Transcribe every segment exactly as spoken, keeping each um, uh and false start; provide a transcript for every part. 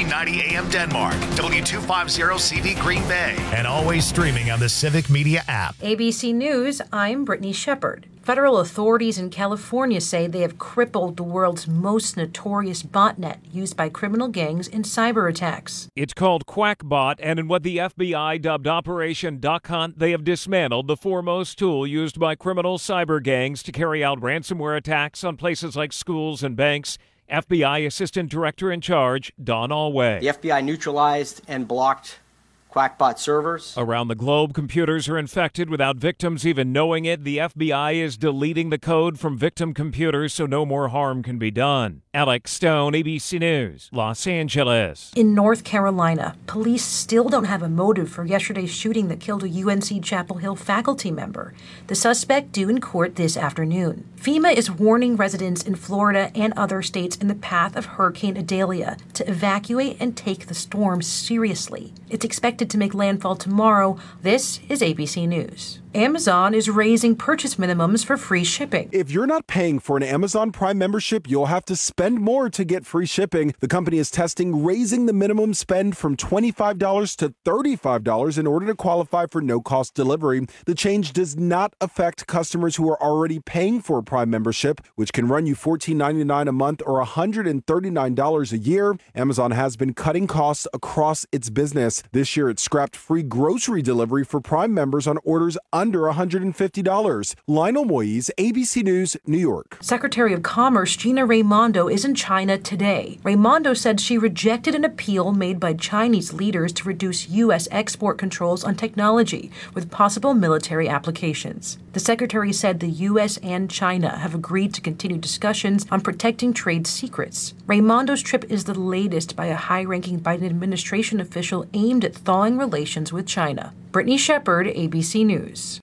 fifteen ninety A M Denmark, W two fifty C V Green Bay, and always streaming on the Civic Media app. A B C News, I'm Brittany Shepard. Federal authorities in California say they have crippled the world's most notorious botnet used by criminal gangs in cyber attacks. It's called QuackBot, and in what the F B I dubbed Operation Duck Hunt, they have dismantled the foremost tool used by criminal cyber gangs to carry out ransomware attacks on places like schools and banks. F B I Assistant Director in Charge, Don Alway. The F B I neutralized and blocked QuackBot servers. Around the globe, computers are infected without victims even knowing it. The F B I is deleting the code from victim computers so no more harm can be done. Alex Stone, A B C News, Los Angeles. In North Carolina, police still don't have a motive for yesterday's shooting that killed a U N C Chapel Hill faculty member. The suspect due in court this afternoon. FEMA is warning residents in Florida and other states in the path of Hurricane Idalia to evacuate and take the storm seriously. It's expected to make landfall tomorrow. This is A B C News. Amazon is raising purchase minimums for free shipping. If you're not paying for an Amazon Prime membership, you'll have to spend more to get free shipping. The company is testing raising the minimum spend from twenty-five dollars to thirty-five dollars in order to qualify for no-cost delivery. The change does not affect customers who are already paying for a Prime membership, which can run you fourteen ninety-nine a month or one hundred thirty-nine dollars a year. Amazon has been cutting costs across its business. This year, it scrapped free grocery delivery for Prime members on orders under under one hundred fifty dollars. Lionel Moise, A B C News, New York. Secretary of Commerce Gina Raimondo is in China today. Raimondo said she rejected an appeal made by Chinese leaders to reduce U S export controls on technology with possible military applications. The secretary said the U S and China have agreed to continue discussions on protecting trade secrets. Raimondo's trip is the latest by a high-ranking Biden administration official aimed at thawing relations with China. Brittany Shepard, A B C News.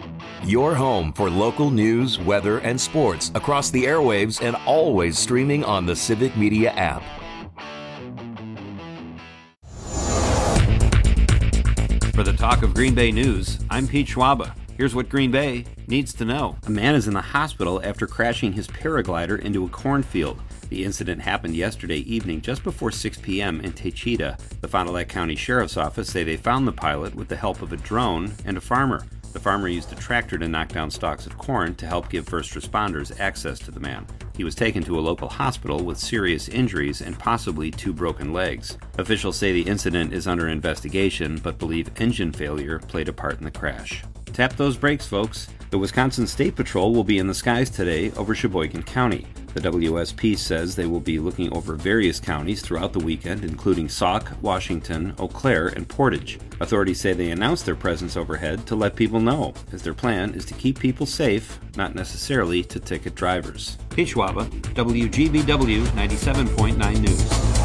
Your home for local news, weather, and sports across the airwaves and always streaming on the Civic Media app. For the Talk of Green Bay News, I'm Pete Schwaba. Here's what Green Bay needs to know. A man is in the hospital after crashing his paraglider into a cornfield. The incident happened yesterday evening just before six p.m. in Techita. The Fond du Lac County Sheriff's Office say they found the pilot with the help of a drone and a farmer. The farmer used a tractor to knock down stalks of corn to help give first responders access to the man. He was taken to a local hospital with serious injuries and possibly two broken legs. Officials say the incident is under investigation, but believe engine failure played a part in the crash. Tap those brakes, folks. The Wisconsin State Patrol will be in the skies today over Sheboygan County. The W S P says they will be looking over various counties throughout the weekend, including Sauk, Washington, Eau Claire, and Portage. Authorities say they announced their presence overhead to let people know, as their plan is to keep people safe, not necessarily to ticket drivers. Pete Schwaba, W G B W ninety-seven point nine News.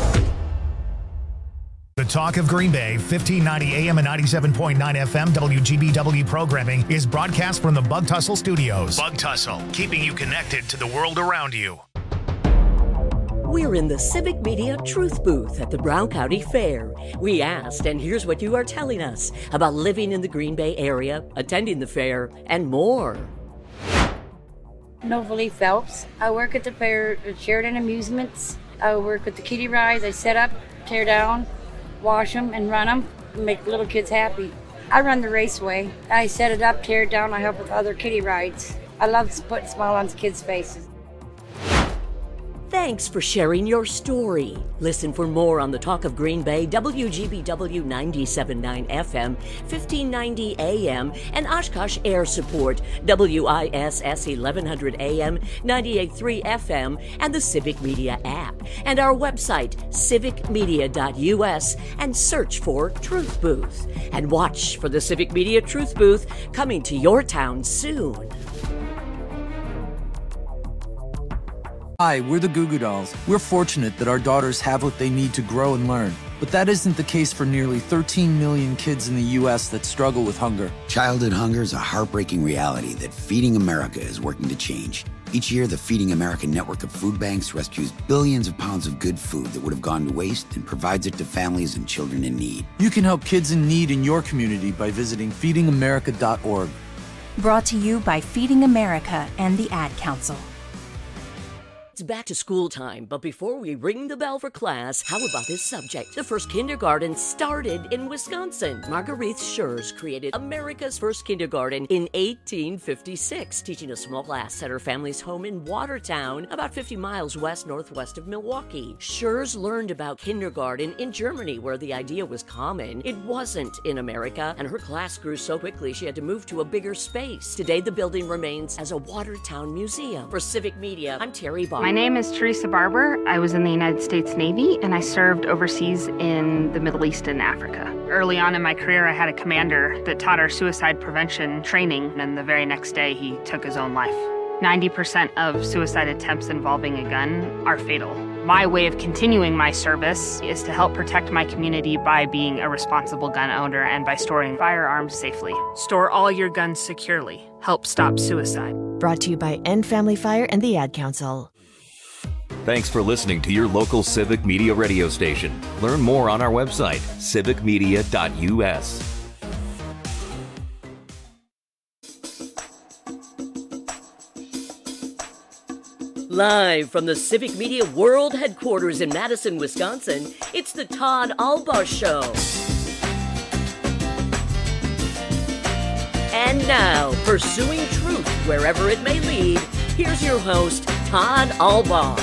The Talk of Green Bay, fifteen ninety A M and ninety-seven point nine F M W G B W programming is broadcast from the Bug Tussle Studios. Bug Tussle, keeping you connected to the world around you. We're in the Civic Media Truth Booth at the Brown County Fair. We asked, and here's what you are telling us about living in the Green Bay area, attending the fair, and more. Novalee Phelps. I work at the fair at Sheridan Amusements. I work with the kiddie rides. I set up, tear down, wash them, and run them, and make little kids happy. I run the raceway. I set it up, tear it down. I help with other kiddie rides. I love putting a smile on kids' faces. Thanks for sharing your story. Listen for more on the Talk of Green Bay, W G B W ninety-seven point nine F M, fifteen ninety A M, and Oshkosh Air Support, W I S S eleven hundred A M, ninety-eight point three F M, and the Civic Media app, and our website, civic media dot U S, and search for Truth Booth. And watch for the Civic Media Truth Booth coming to your town soon. Hi, we're the Goo Goo Dolls. We're fortunate that our daughters have what they need to grow and learn. But that isn't the case for nearly thirteen million kids in the U S that struggle with hunger. Childhood hunger is a heartbreaking reality that Feeding America is working to change. Each year, the Feeding America network of food banks rescues billions of pounds of good food that would have gone to waste and provides it to families and children in need. You can help kids in need in your community by visiting feeding america dot org. Brought to you by Feeding America and the Ad Council. It's back to school time, but before we ring the bell for class, how about this subject? The first kindergarten started in Wisconsin. Marguerite Schurz created America's first kindergarten in eighteen fifty-six, teaching a small class at her family's home in Watertown, about fifty miles west-northwest of Milwaukee. Schurz learned about kindergarten in Germany, where the idea was common. It wasn't in America, and her class grew so quickly she had to move to a bigger space. Today, the building remains as a Watertown museum. For Civic Media, I'm Terry Bond. My name is Teresa Barber. I was in the United States Navy, and I served overseas in the Middle East and Africa. Early on in my career, I had a commander that taught our suicide prevention training, and the very next day, he took his own life. ninety percent of suicide attempts involving a gun are fatal. My way of continuing my service is to help protect my community by being a responsible gun owner and by storing firearms safely. Store all your guns securely. Help stop suicide. Brought to you by End Family Fire and the Ad Council. Thanks for listening to your local Civic Media radio station. Learn more on our website, civic media dot u s. Live from the Civic Media World Headquarters in Madison, Wisconsin, it's the Todd Albaugh Show. And now, pursuing truth wherever it may lead, here's your host, Todd Albaugh.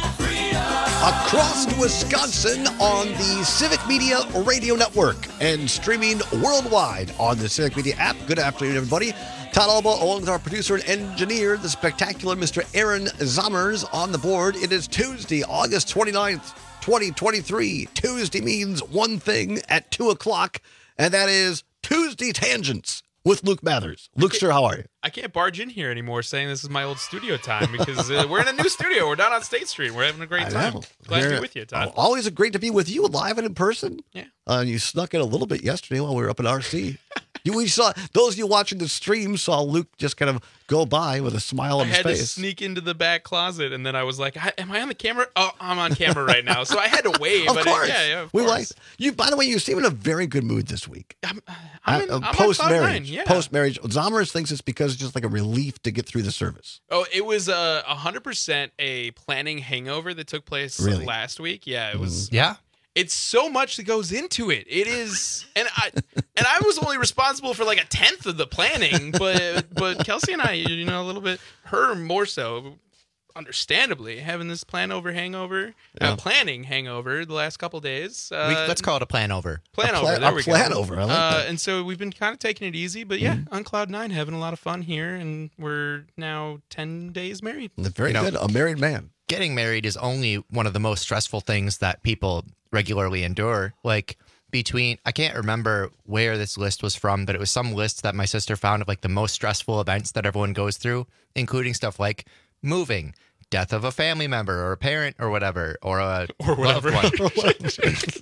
Across Wisconsin on the Civic Media Radio Network and streaming worldwide on the Civic Media app. Good afternoon, everybody. Todd Albaugh, along with our producer and engineer, the spectacular Mister Aaron Zommers on the board. It is Tuesday, August twenty-ninth, twenty twenty-three. Tuesday means one thing at two o'clock, and that is Tuesday Tangents with Luke Mathers. Luke, sir, how are you? I can't barge in here anymore saying this is my old studio time because uh, we're in a new studio. We're down on State Street. We're having a great time. Glad You're, to be with you, Todd. Always great to be with you live and in person. Yeah. Uh, you snuck in a little bit yesterday while we were up in R C. You, we saw those of you watching the stream saw Luke just kind of go by with a smile on I his had face. to sneak into the back closet, and then I was like, "Am I on the camera? Oh, I'm on camera right now." So I had to wave. Of but course, it, yeah, yeah, of we course. like you. By the way, you seem in a very good mood this week. I'm, I'm, in, uh, I'm on post cloud nine, marriage. yeah. Post marriage. Zommers thinks it's because it's just like a relief to get through the service. Oh, it was a uh, hundred percent a planning hangover that took place Really? last week. Yeah, it was. Mm. Yeah. It's so much that goes into it. It is, and I and I was only responsible for like a tenth of the planning, but but Kelsey and I, you know, a little bit, her more so, understandably, having this plan over hangover, Yeah. uh, planning hangover the last couple days. Uh, We, let's call it a plan over. Plan A over. plan- There a we plan go. over, I like uh, that. And so we've been kind of taking it easy, but yeah, on cloud nine, having a lot of fun here, and we're now ten days married. Very You know, good. A married man. Getting married is only one of the most stressful things that people regularly endure. Like between, I can't remember where this list was from, but it was some list that my sister found of like the most stressful events that everyone goes through, including stuff like moving, death of a family member or a parent or whatever, or a Or whatever. loved one. That's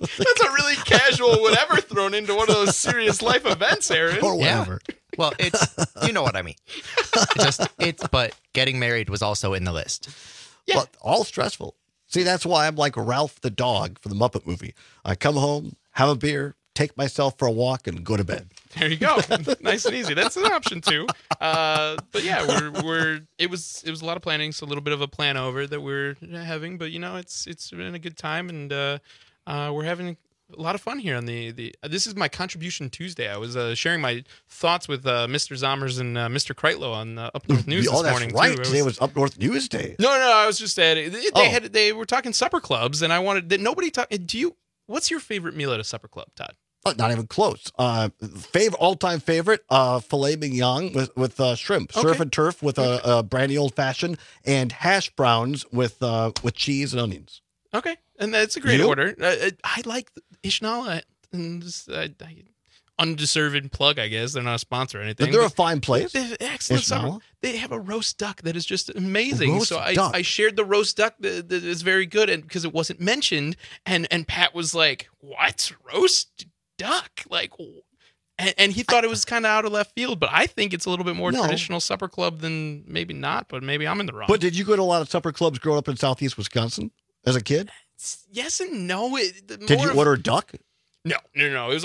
a really casual whatever thrown into one of those serious life events, Aaron. Or Yeah. whatever. Well, it's, you know what I mean. It's just, it's, but getting married was also in the list. Yeah. But all stressful. See, that's why I'm like Ralph the dog for the Muppet movie. I come home, have a beer, take myself for a walk, and go to bed. There you go. Nice and easy. That's an option too. Uh, but yeah, we're we're it was it was a lot of planning, so a little bit of a plan over that we're having. But you know, it's it's been a good time, and uh, uh, we're having a lot of fun here on the the. Uh, this is my contribution Tuesday. I was uh, sharing my thoughts with uh, Mister Zommers and uh, Mister Kreitlow on uh, Up North News oh, this that's morning. right. Too. I Today was Up North News Day. No, no, I was just at it. They, Oh. had they were talking supper clubs, and I wanted that nobody talk. Do you? What's your favorite meal at a supper club, Todd? Oh, not even close. Uh, favorite, all-time favorite, uh, filet mignon with with uh, shrimp, Okay. surf and turf with a, a brandy old fashioned, and hash browns with uh, with cheese and onions. Okay, and that's a great You? order. Uh, I like Ishnala, and just, uh, I, undeserved plug, I guess. They're not a sponsor or anything. They're a but fine place. They have excellent Ishnala? supper. They have a roast duck that is just amazing. Roast so I, duck? I shared the roast duck that, that is very good, and because it wasn't mentioned, and and Pat was like, "What roast duck?" Like. And, and he thought it was kind of out of left field, but I think it's a little bit more No. traditional supper club than maybe not, but maybe I'm in the wrong. But did you go to a lot of supper clubs growing up in Southeast Wisconsin as a kid? Yes and no. It, the Did more you of- order duck? No, no, no. It was always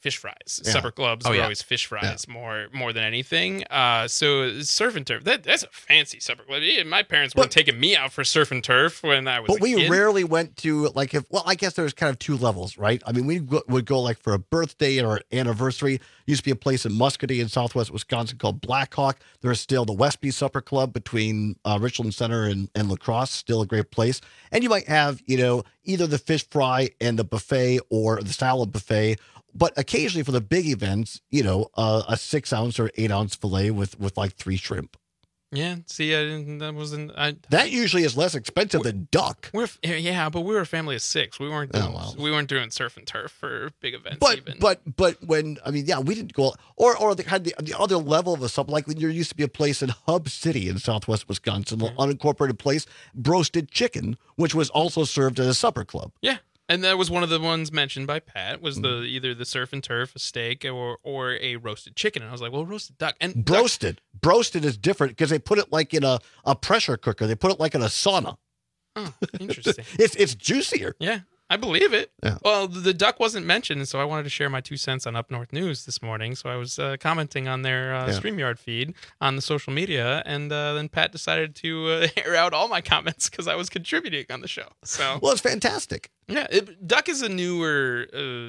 fish fries. Yeah. Supper clubs Oh, were yeah. always fish fries more more than anything. Uh, so surf and turf, that that's a fancy supper club. Yeah, my parents weren't taking me out for surf and turf when I was But a we kid. rarely went to, like, if, well, I guess there's kind of two levels, right? I mean, we go, would go, like, for a birthday or anniversary. Used to be a place in Muscatine in southwest Wisconsin called Blackhawk. There's still the Westby Supper Club between uh, Richland Center and, and La Crosse, still a great place. And you might have, you know, either the fish fry and the buffet or the salad buffet. But occasionally for the big events, you know, uh, a six ounce or eight ounce fillet with, with like three shrimp. Yeah, see, I didn't, that wasn't. I, that usually is less expensive than duck. We're yeah, but we were a family of six. We weren't. Doing, Oh, well. We weren't doing surf and turf for big events. But even. but but when I mean, yeah, we didn't go, or or the kind of the, the other level of a sub, like when there used to be a place in Hub City in southwest Wisconsin, an unincorporated place, Broasted Chicken, which was also served at a supper club. Yeah, and that was one of the ones mentioned by Pat. Was the Mm. either the surf and turf, a steak, or or a roasted chicken? And I was like, well, roasted duck and duck- Broasted, broasted is different because they put it like in a, a pressure cooker. They put it like in a sauna. Oh, interesting. it's it's juicier. Yeah, I believe it. Yeah. Well, the duck wasn't mentioned, so I wanted to share my two cents on Up North News this morning. So I was uh, commenting on their uh, Yeah. StreamYard feed on the social media, and uh, then Pat decided to uh, air out all my comments because I was contributing on the show. So Well, it's fantastic. yeah, it, duck is a newer. Uh,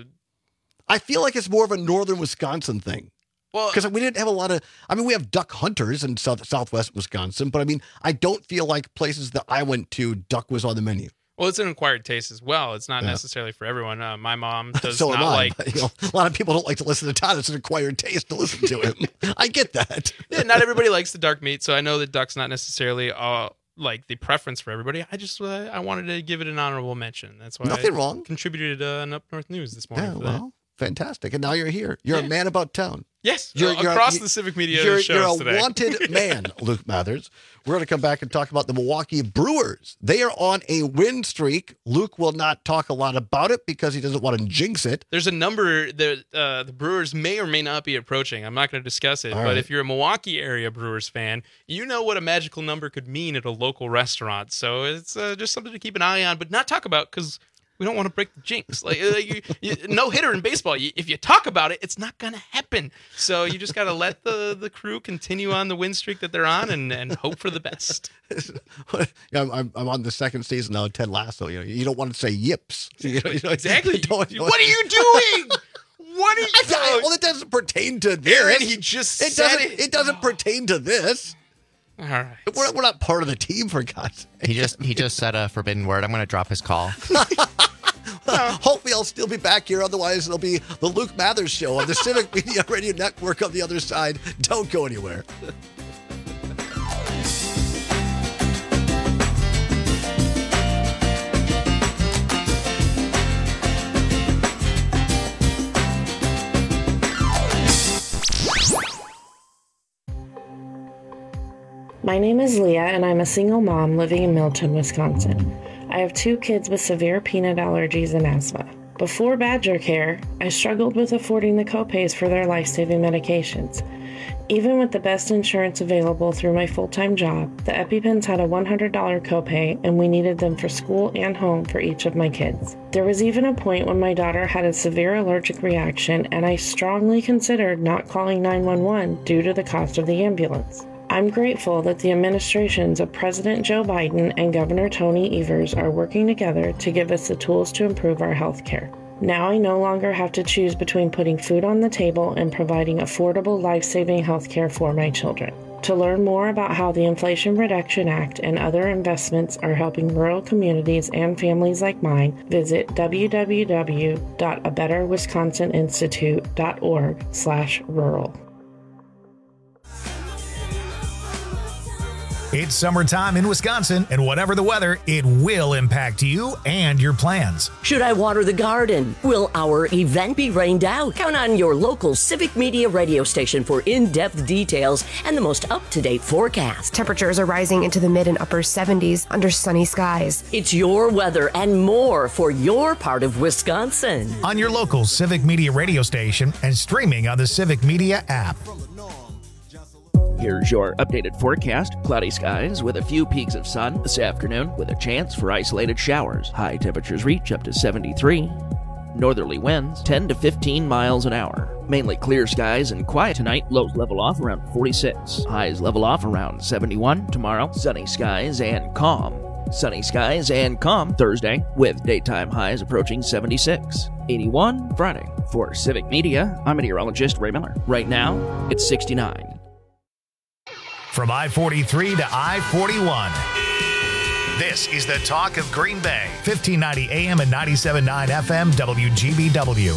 I feel like it's more of a northern Wisconsin thing. Well, because we didn't have a lot of, I mean, we have duck hunters in south, southwest Wisconsin, but I mean, I don't feel like places that I went to, duck was on the menu. Well, it's an acquired taste as well. It's not Yeah. necessarily for everyone. Uh, my mom does so not am I. like. But, you know, a lot of people don't like to listen to Todd. It's an acquired taste to listen to him. I get that. Yeah, not everybody likes the dark meat, so I know that duck's not necessarily uh, like the preference for everybody. I just uh, I wanted to give it an honorable mention. That's why Nothing I wrong. contributed uh, an Up North News this morning. Yeah, for well, fantastic. And now you're here. You're a man about town. Yes, uh, across the civic media You're, shows you're a today. wanted man, Luke Mathers. We're going to come back and talk about the Milwaukee Brewers. They are on a win streak. Luke will not talk a lot about it because he doesn't want to jinx it. There's a number that uh, the Brewers may or may not be approaching. I'm not going to discuss it, All but right. if you're a Milwaukee area Brewers fan, you know what a magical number could mean at a local restaurant. So it's uh, just something to keep an eye on, but not talk about because we don't want to break the jinx. Like, uh, you, you, no hitter in baseball. You, if you talk about it, it's not going to happen. So you just got to let the, the crew continue on the win streak that they're on and, and hope for the best. Yeah, I'm, I'm, I'm on the second season now of Ted Lasso. You know, you don't want to say yips. You know, you know, Exactly. you don't- What are you doing? What are you I- doing? well, it doesn't pertain to this. Aaron, he just it said doesn't. it. It doesn't pertain to this. All right. We're, we're not part of the team, for God's sake. He just he just said a forbidden word. I'm going to drop his call. Hopefully, I'll still be back here. Otherwise, it'll be the Luke Mathers Show on the Civic Media Radio Network on the other side. Don't go anywhere. My name is Leah, and I'm a single mom living in Milton, Wisconsin. I have two kids with severe peanut allergies and asthma. Before Badger Care, I struggled with affording the copays for their life-saving medications. Even with the best insurance available through my full-time job, the EpiPens had a one hundred dollars copay, and we needed them for school and home for each of my kids. There was even a point when my daughter had a severe allergic reaction, and I strongly considered not calling nine one one due to the cost of the ambulance. I'm grateful that the administrations of President Joe Biden and Governor Tony Evers are working together to give us the tools to improve our health care. Now I no longer have to choose between putting food on the table and providing affordable, life-saving health care for my children. To learn more about how the Inflation Reduction Act and other investments are helping rural communities and families like mine, visit w w w dot a better wisconsin institute dot org slash rural. It's summertime in Wisconsin, and whatever the weather, it will impact you and your plans. Should I water the garden? Will our event be rained out? Count on your local Civic Media radio station for in-depth details and the most up-to-date forecast. Temperatures are rising into the mid and upper seventies under sunny skies. It's your weather and more for your part of Wisconsin. On your local Civic Media radio station and streaming on the Civic Media app. Here's your updated forecast. Cloudy skies with a few peaks of sun this afternoon with a chance for isolated showers. High temperatures reach up to seventy-three. Northerly winds ten to fifteen miles an hour. Mainly clear skies and quiet tonight. Lows level off around forty-six. Highs level off around seventy-one. Tomorrow, sunny skies and calm. Sunny skies and calm Thursday, with daytime highs approaching seventy-six. eighty-one Friday. For Civic Media, I'm meteorologist Ray Miller. Right now, it's sixty-nine. From I forty-three to I forty-one. This is the talk of Green Bay. fifteen ninety A M and ninety-seven point nine F M W G B W.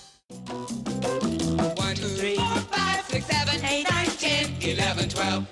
one, two, three, four, five, six, seven, eight, nine, ten, eleven, twelve.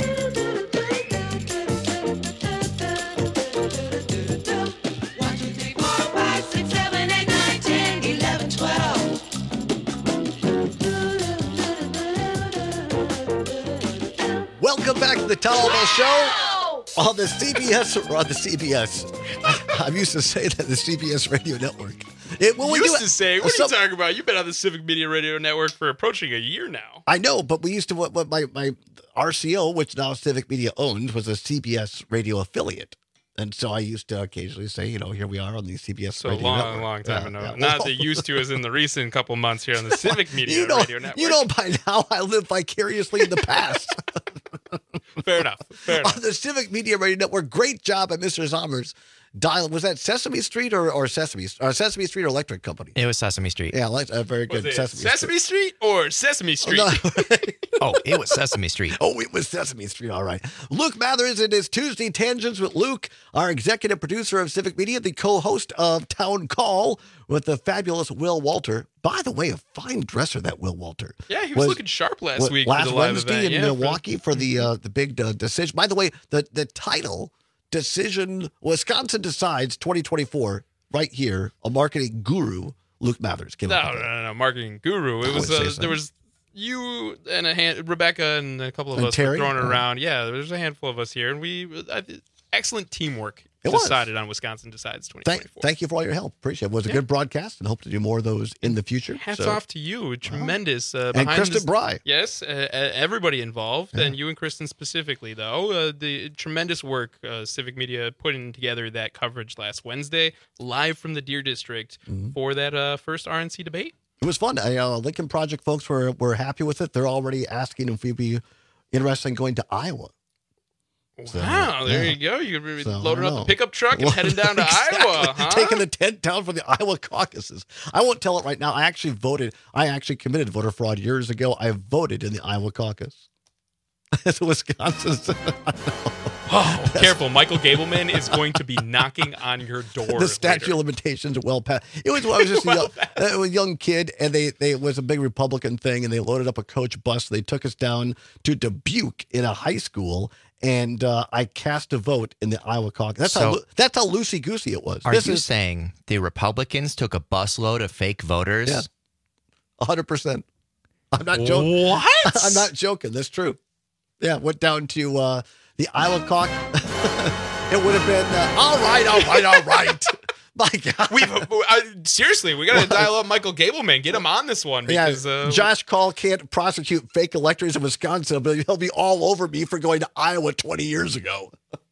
Welcome back to the Tom Alba Show on the C B S or on the C B S. I, I'm used to say that the C B S Radio Network. It, when we used do to say, what some, are you talking about? You've been on the Civic Media Radio Network for approaching a year now. I know, but we used to, what, what my, my R C O, which now Civic Media owns, was a C B S radio affiliate. And so I used to occasionally say, you know, here we are on the C B S so Radio long, Network. long time yeah, ago. yeah. Not that used to as in the recent couple months here on the Civic Media you know, Radio Network. You know by now I live vicariously in the past. Fair enough. Fair enough. On the Civic Media Radio Network, great job at Mister Zommers. Dial, was that Sesame Street or, or Sesame or Sesame Street or Electric Company? It was Sesame Street. Yeah, like, uh, very good. Was it Sesame, Sesame Street. Street or Sesame Street? Oh, no. Oh, it was Sesame Street. Oh, it was Sesame Street. All right. Luke Mathers and his Tuesday Tangents with Luke, our executive producer of Civic Media, the co-host of Town Call with the fabulous Will Walter. By the way, a fine dresser, that Will Walter. Yeah, he was, was looking sharp last was, week. Last for the live Wednesday event. in yeah, Milwaukee for, for the uh, the big uh, decision. By the way, the, the title, Decision, Wisconsin Decides twenty twenty-four, right here, a marketing guru, Luke Mathers. No, no, no, no, marketing guru. It I was would say uh, so. there was you and a hand, Rebecca and a couple of And us Terry? were throwing it Uh-huh. around. Yeah, there's a handful of us here, and we I, excellent teamwork. It was. Decided on Wisconsin Decides twenty Thank, twenty-four. thank you for all your help. Appreciate it. It was a Yeah. good broadcast and hope to do more of those in the future. Hats So- off to you. Tremendous. Uh, And behind Kristen this- Bry. Yes, uh, uh, everybody involved, and you and Kristen specifically, though. Uh, the tremendous work uh, Civic Media putting together that coverage last Wednesday, live from the Deer District Mm-hmm. for that uh, first R N C debate. It was fun. I, uh, Lincoln Project folks were, were happy with it. They're already asking if we'd be interested in going to Iowa. So, Wow, there yeah. you go. You're So, I loading don't up the know. pickup truck and Well, heading down to exactly. Iowa, huh? Taking the tent down for the Iowa caucuses. I won't tell it right now. I actually voted. I actually committed voter fraud years ago. I voted in the Iowa caucus. As Wisconsin. Oh, careful. Michael Gableman is going to be knocking on your door. The statute later. of limitations are well past. It was when I was just a, young, uh, a young kid, and they, they it was a big Republican thing, and they loaded up a coach bus. They took us down to Dubuque in a high school, and uh, I cast a vote in the Iowa caucus. That's how So- that's how loosey goosey it was. Are This you is saying the Republicans took a busload of fake voters? Yeah. one hundred percent. I'm not joking. What? I'm not joking. That's true. Yeah, went down to uh, the Iowa caucus. It would have been uh, all right, all right, all right. My God. We've uh, seriously, we got to dial up Michael Gableman, get him on this one because yeah, uh, Josh Call can't prosecute fake electors in Wisconsin, but he'll be all over me for going to Iowa twenty years ago.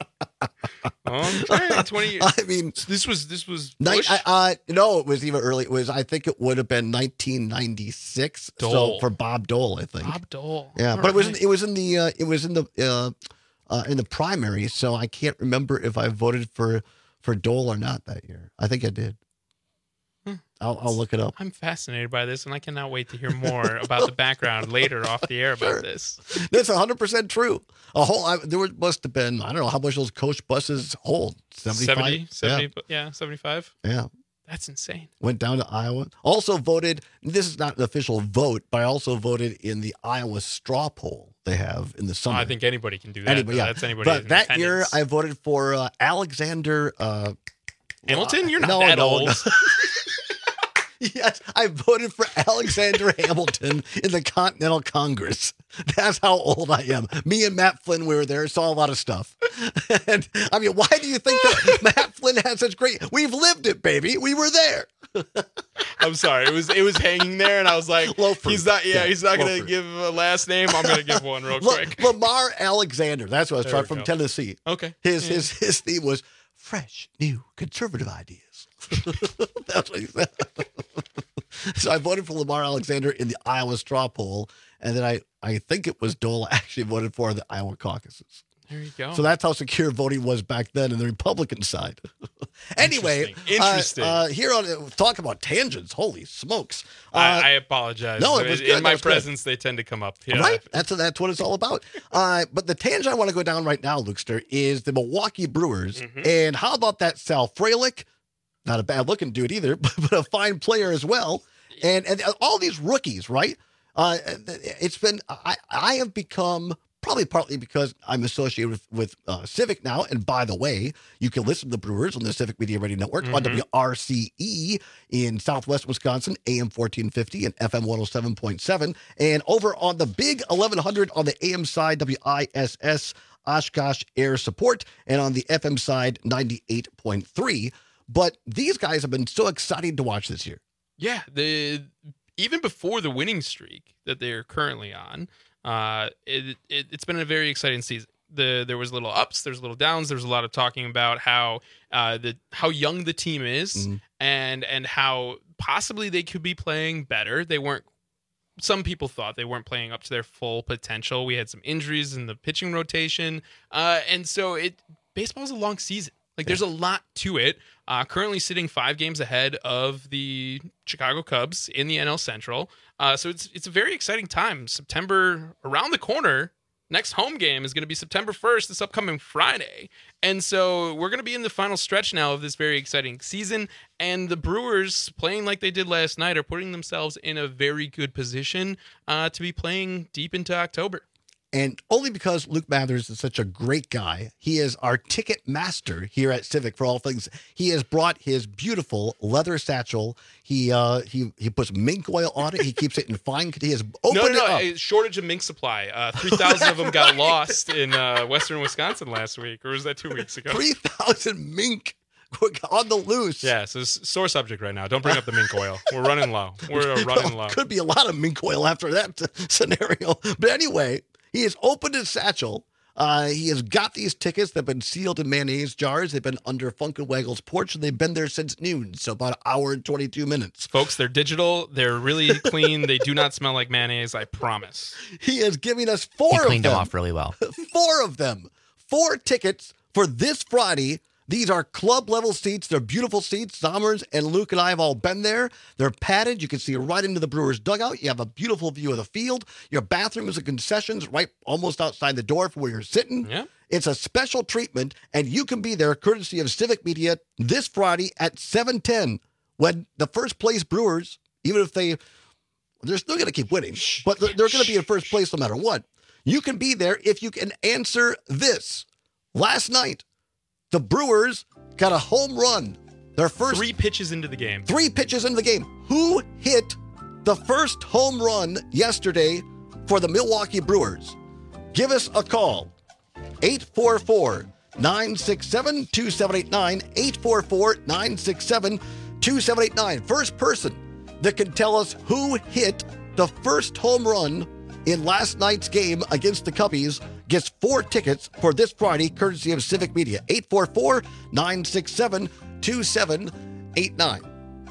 Okay, twenty years. I mean, this was this was Ni- Bush? I, uh, no, it was even early. It was, I think, it would have been nineteen ninety-six. So Dole. for Bob Dole, I think. Bob Dole. Yeah, All but it was right. it was in the uh, it was in the uh, uh, in the primary, so I can't remember if I voted for for Dole or not that year. I think I did. Hmm. I'll, I'll look it up. I'm fascinated by this, and I cannot wait to hear more about the background later off the air about Sure. this. That's one hundred percent true. A whole I, there was, must have been I don't know how much those coach buses hold. seventy-five seventy, seventy, yeah, seventy-five. Yeah. Yeah. That's insane. Went down to Iowa. Also voted, this is not an official vote, but I also voted in the Iowa straw poll they have in the summer. I think anybody can do that. Anybody, though. yeah. That's anybody. But in that year, attendance. I voted for uh, Alexander uh, Hamilton. You're not no, that no, old. no. Yes, I voted for Alexander Hamilton in the Continental Congress. That's how old I am. Me and Matt Flynn, we were there, saw a lot of stuff. And I mean, why do you think that Matt Flynn had such great? We've lived it, baby. We were there. I'm sorry. It was it was hanging there, and I was like, Loafer. he's not. Yeah, Yeah, he's not going to Loafer. give a last name. I'm going to give one real La- quick. Lamar Alexander. That's what I was There trying we from go. Tennessee. Okay. His Yeah. his his theme was fresh, new, conservative ideas. That's what he said. So I voted for Lamar Alexander in the Iowa straw poll, and then I, I think it was Dole actually voted for the Iowa caucuses. There you go. So that's how secure voting was back then in the Republican side. Anyway, Interesting. Interesting. Uh, uh, here on talk about tangents. Holy smokes! Uh, I, I apologize. No, it was in good. my That was good. presence, they tend to come up. Yeah. Right? That's that's what it's all about. Uh, but the tangent I want to go down right now, Lukester, is the Milwaukee Brewers. Mhm. And how about that Sal Frelick? Not a bad looking dude either, but, but a fine player as well. And and all these rookies, right? Uh, it's been I I have become. Probably partly because I'm associated with, with uh, Civic now. And by the way, you can listen to the Brewers on the Civic Media Radio Network on Mhm. W R C E in Southwest Wisconsin, A M fourteen fifty and F M one oh seven point seven. And over on the big eleven hundred on the A M side, W I S S Oshkosh Air Support, and on the F M side, ninety-eight point three. But these guys have been so exciting to watch this year. Yeah, the even before the winning streak that they're currently on, uh, it, it it's been a very exciting season. The there was little ups, there's little downs. There's a lot of talking about how uh the how young the team is, Mm-hmm. and and how possibly they could be playing better. They weren't. Some people thought they weren't playing up to their full potential. We had some injuries in the pitching rotation, uh, and so it baseball's a long season. Like there's a lot to it. Uh, currently sitting five games ahead of the Chicago Cubs in the N L Central. Uh, so it's it's a very exciting time. September around the corner. Next home game is going to be September first, this upcoming Friday. And so we're going to be in the final stretch now of this very exciting season. And the Brewers, playing like they did last night, are putting themselves in a very good position uh, to be playing deep into October. And only because Luke Mathers is such a great guy, he is our ticket master here at Civic for all things. He has brought his beautiful leather satchel. He uh, he he puts mink oil on it. He keeps it in fine. He has opened no, no, no. it up. A shortage of mink supply. Uh, three thousand of them got lost in uh, western Wisconsin last week. Or was that two weeks ago? three thousand mink on the loose. Yeah, so it's sore subject right now. Don't bring up the mink oil. We're running low. We're uh, running low. Could be a lot of mink oil after that t- scenario. But anyway, he has opened his satchel. Uh, he has got these tickets that have been sealed in mayonnaise jars. They've been under Funk and Waggle's porch, and they've been there since noon, so about an hour and twenty-two minutes. Folks, they're digital. They're really clean. They do not smell like mayonnaise, I promise. He is giving us four He of cleaned them. them off really well. Four of them. Four tickets for this Friday. These are club level seats. They're beautiful seats. Sommers and Luke and I have all been there. They're padded. You can see right into the Brewers dugout. You have a beautiful view of the field. Your bathroom is and concessions right almost outside the door from where you're sitting. Yeah. It's a special treatment, and you can be there courtesy of Civic Media this Friday at seven ten when the first place Brewers, even if they, they're still going to keep winning, but they're, they're going to be in first place no matter what. You can be there if you can answer this. Last night, the Brewers got a home run. Their first Three pitches into the game. Three pitches into the game. Who hit the first home run yesterday for the Milwaukee Brewers? Give us a call. eight four four, nine six seven, two seven eight nine. eight four four, nine six seven, two seven eight nine. First person that can tell us who hit the first home run in last night's game against the Cubbies gets four tickets for this Friday, courtesy of Civic Media. eight four four, nine six seven, two seven eight nine.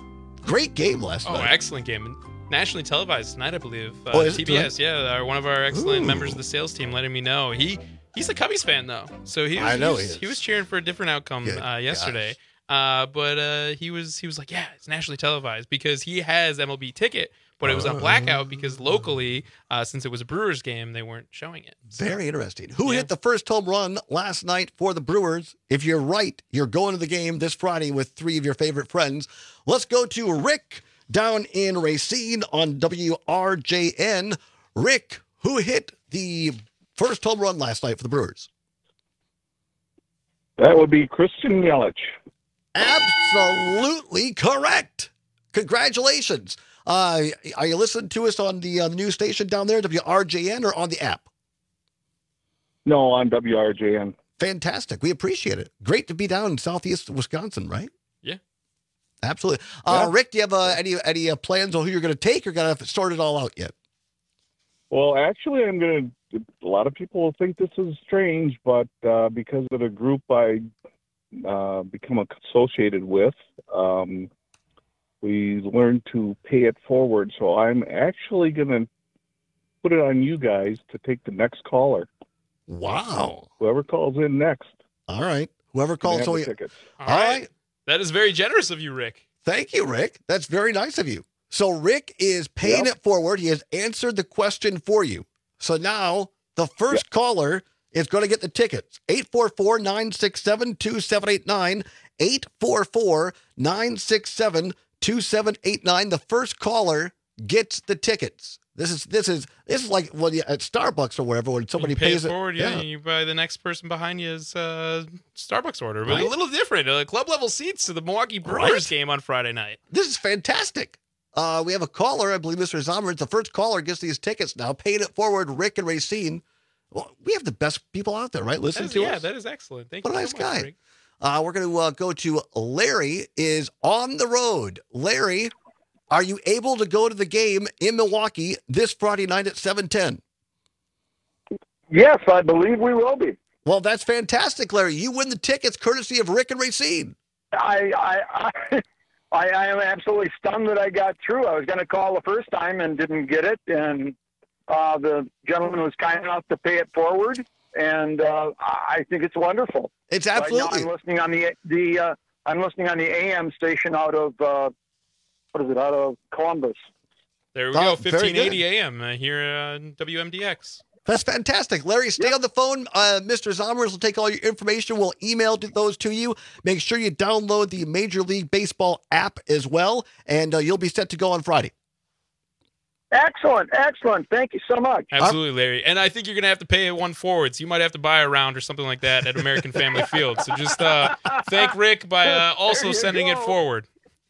Great game last Oh, night. excellent game. Nationally televised tonight, I believe. Uh, Oh, is it T B S, yeah. Our, one of our excellent Ooh. members of the sales team letting me know. He He's a Cubbies fan, though. So he was, I know he he was, is. he was cheering for a different outcome Good uh, yesterday. Uh, but uh, he was he was like, yeah, it's nationally televised because he has M L B ticket, but it was on blackout because locally, uh, since it was a Brewers game, they weren't showing it. Very interesting. Who Yeah. hit the first home run last night for the Brewers? If you're right, you're going to the game this Friday with three of your favorite friends. Let's go to Rick down in Racine on W R J N. Rick, who hit the first home run last night for the Brewers? That would be Christian Yelich. Absolutely correct. Congratulations. Uh, are you listening to us on the, uh, the news station down there, W R J N, or on the app? No, on W R J N. Fantastic. We appreciate it. Great to be down in southeast Wisconsin, right? Yeah. Absolutely. Uh, Yeah. Rick, do you have uh, any any uh, plans on who you're going to take, or got to sort it all out yet? Well, actually, I'm going to. A lot of people will think this is strange, but uh, because of the group I uh, become associated with, um, we learned to pay it forward. So I'm actually going to put it on you guys to take the next caller. Wow. Whoever calls in next. All right. Whoever calls in in. tickets. All right. That is very generous of you, Rick. Thank you, Rick. That's very nice of you. So Rick is paying Yep. it forward. He has answered the question for you. So now the first Yep. caller is going to get the tickets. eight four four, nine six seven, two seven eight nine. eight four four, nine six seven, two seven eight nine. The first caller gets the tickets. This is this is this is like when you, at Starbucks or whatever when somebody You pay pays it it forward, yeah, you buy the next person behind you's uh, Starbucks order. But Right. a little different. Uh, club level seats to the Milwaukee Brewers Right. game on Friday night. This is fantastic. Uh, we have a caller, I believe Mister Zomer. The first caller gets these tickets now. Paying it forward, Rick and Racine. Well, we have the best people out there, right? Listen That is- to yeah, us. that is excellent. Thank What a you nice so much, guy. Rick. Uh, we're going to uh, go to Larry is on the road. Larry, are you able to go to the game in Milwaukee this Friday night at seven ten? Yes, I believe we will be. Well, that's fantastic, Larry. You win the tickets courtesy of Rick and Racine. I, I, I, I, I am absolutely stunned that I got through. I was going to call the first time and didn't get it, and uh, the gentleman was kind enough to pay it forward, and uh, I think it's wonderful. It's Right now absolutely. I'm listening on the the uh, I'm listening on the A M station out of uh, what is it? Out of Columbus. There we Oh, go, very fifteen eighty good. A M uh, here on W M D X. That's fantastic. Larry, stay on the phone. Uh, Mister Zomers will take all your information. We'll email to those to you. Make sure you download the Major League Baseball app as well, and uh, you'll be set to go on Friday. Excellent, excellent. Thank you so much. Absolutely, Larry. And I think you're going to have to pay it one forward, so you might have to buy a round or something like that at American Family Field. So just uh, thank Rick by uh, also There you sending it go. forward.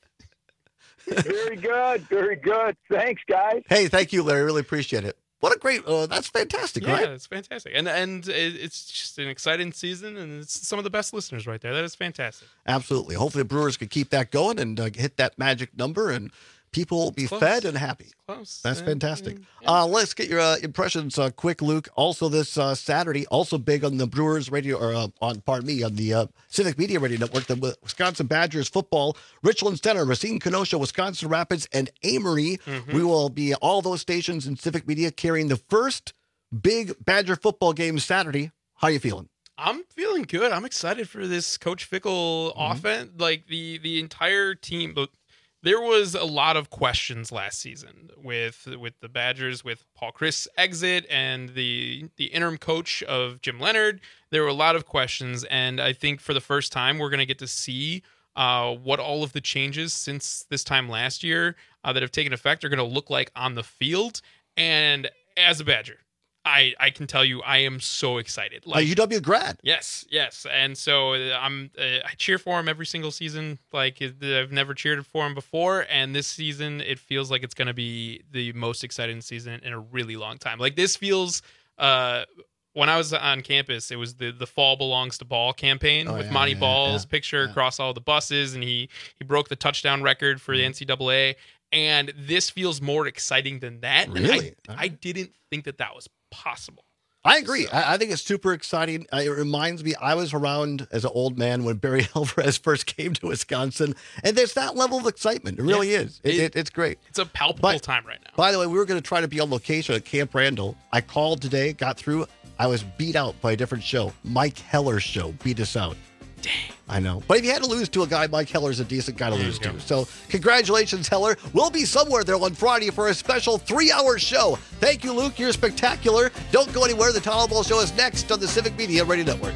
Very good, very good. Thanks, guys. Hey, thank you, Larry. Really appreciate it. What a great, uh, that's fantastic, Yeah, right? it's fantastic. And and it- it's just an exciting season, and it's some of the best listeners right there. That is fantastic. Absolutely. Hopefully the Brewers can keep that going and uh, hit that magic number, and people will be Close. fed and happy. Close. That's Uh, fantastic. Uh, let's get your uh, impressions uh, quick, Luke. Also this uh, Saturday, also big on the Brewers radio, or uh, on, pardon me, on the uh, Civic Media Radio Network, the Wisconsin Badgers football, Richland Center, Racine, Kenosha, Wisconsin Rapids, and Amory. Mhm. We will be all those stations in Civic Media carrying the first big Badger football game Saturday. How you feeling? I'm feeling good. I'm excited for this Coach Fickle Mm-hmm. offense. Like the the entire team. But there was a lot of questions last season with with the Badgers, with Paul Chryst exit and the the interim coach of Jim Leonard. There were a lot of questions, and I think for the first time we're going to get to see uh, what all of the changes since this time last year uh, that have taken effect are going to look like on the field. And as a Badger, I, I can tell you I am so excited. a U W grad. Yes, yes, and so uh, I'm uh, I cheer for him every single season. Like it- I've never cheered for him before, and this season it feels like it's going to be the most exciting season in a really long time. Like this feels. Uh, when I was on campus, it was the the Fall Belongs to Ball campaign Oh, with yeah, Monty yeah, Ball's yeah, picture across all the buses, and he he broke the touchdown record for the N C double A. And this feels more exciting than that. And Really? I, I didn't think that that was possible. I agree. I, I think it's super exciting. Uh, it reminds me, I was around as an old man when Barry Alvarez first came to Wisconsin, and there's that level of excitement. It really Yeah. is. It, It- it, it's great. It's a palpable But- time right now. By the way, we were going to try to be on location at Camp Randall. I called today, got through. I was beat out by a different show. Mike Heller's show beat us out. Dang. I know. But if you had to lose to a guy, Mike Heller's a decent guy to There lose you go. to. So congratulations, Heller. We'll be somewhere there on Friday for a special three-hour show. Thank you, Luke. You're spectacular. Don't go anywhere. The Town Ball Show is next on the Civic Media Radio Network.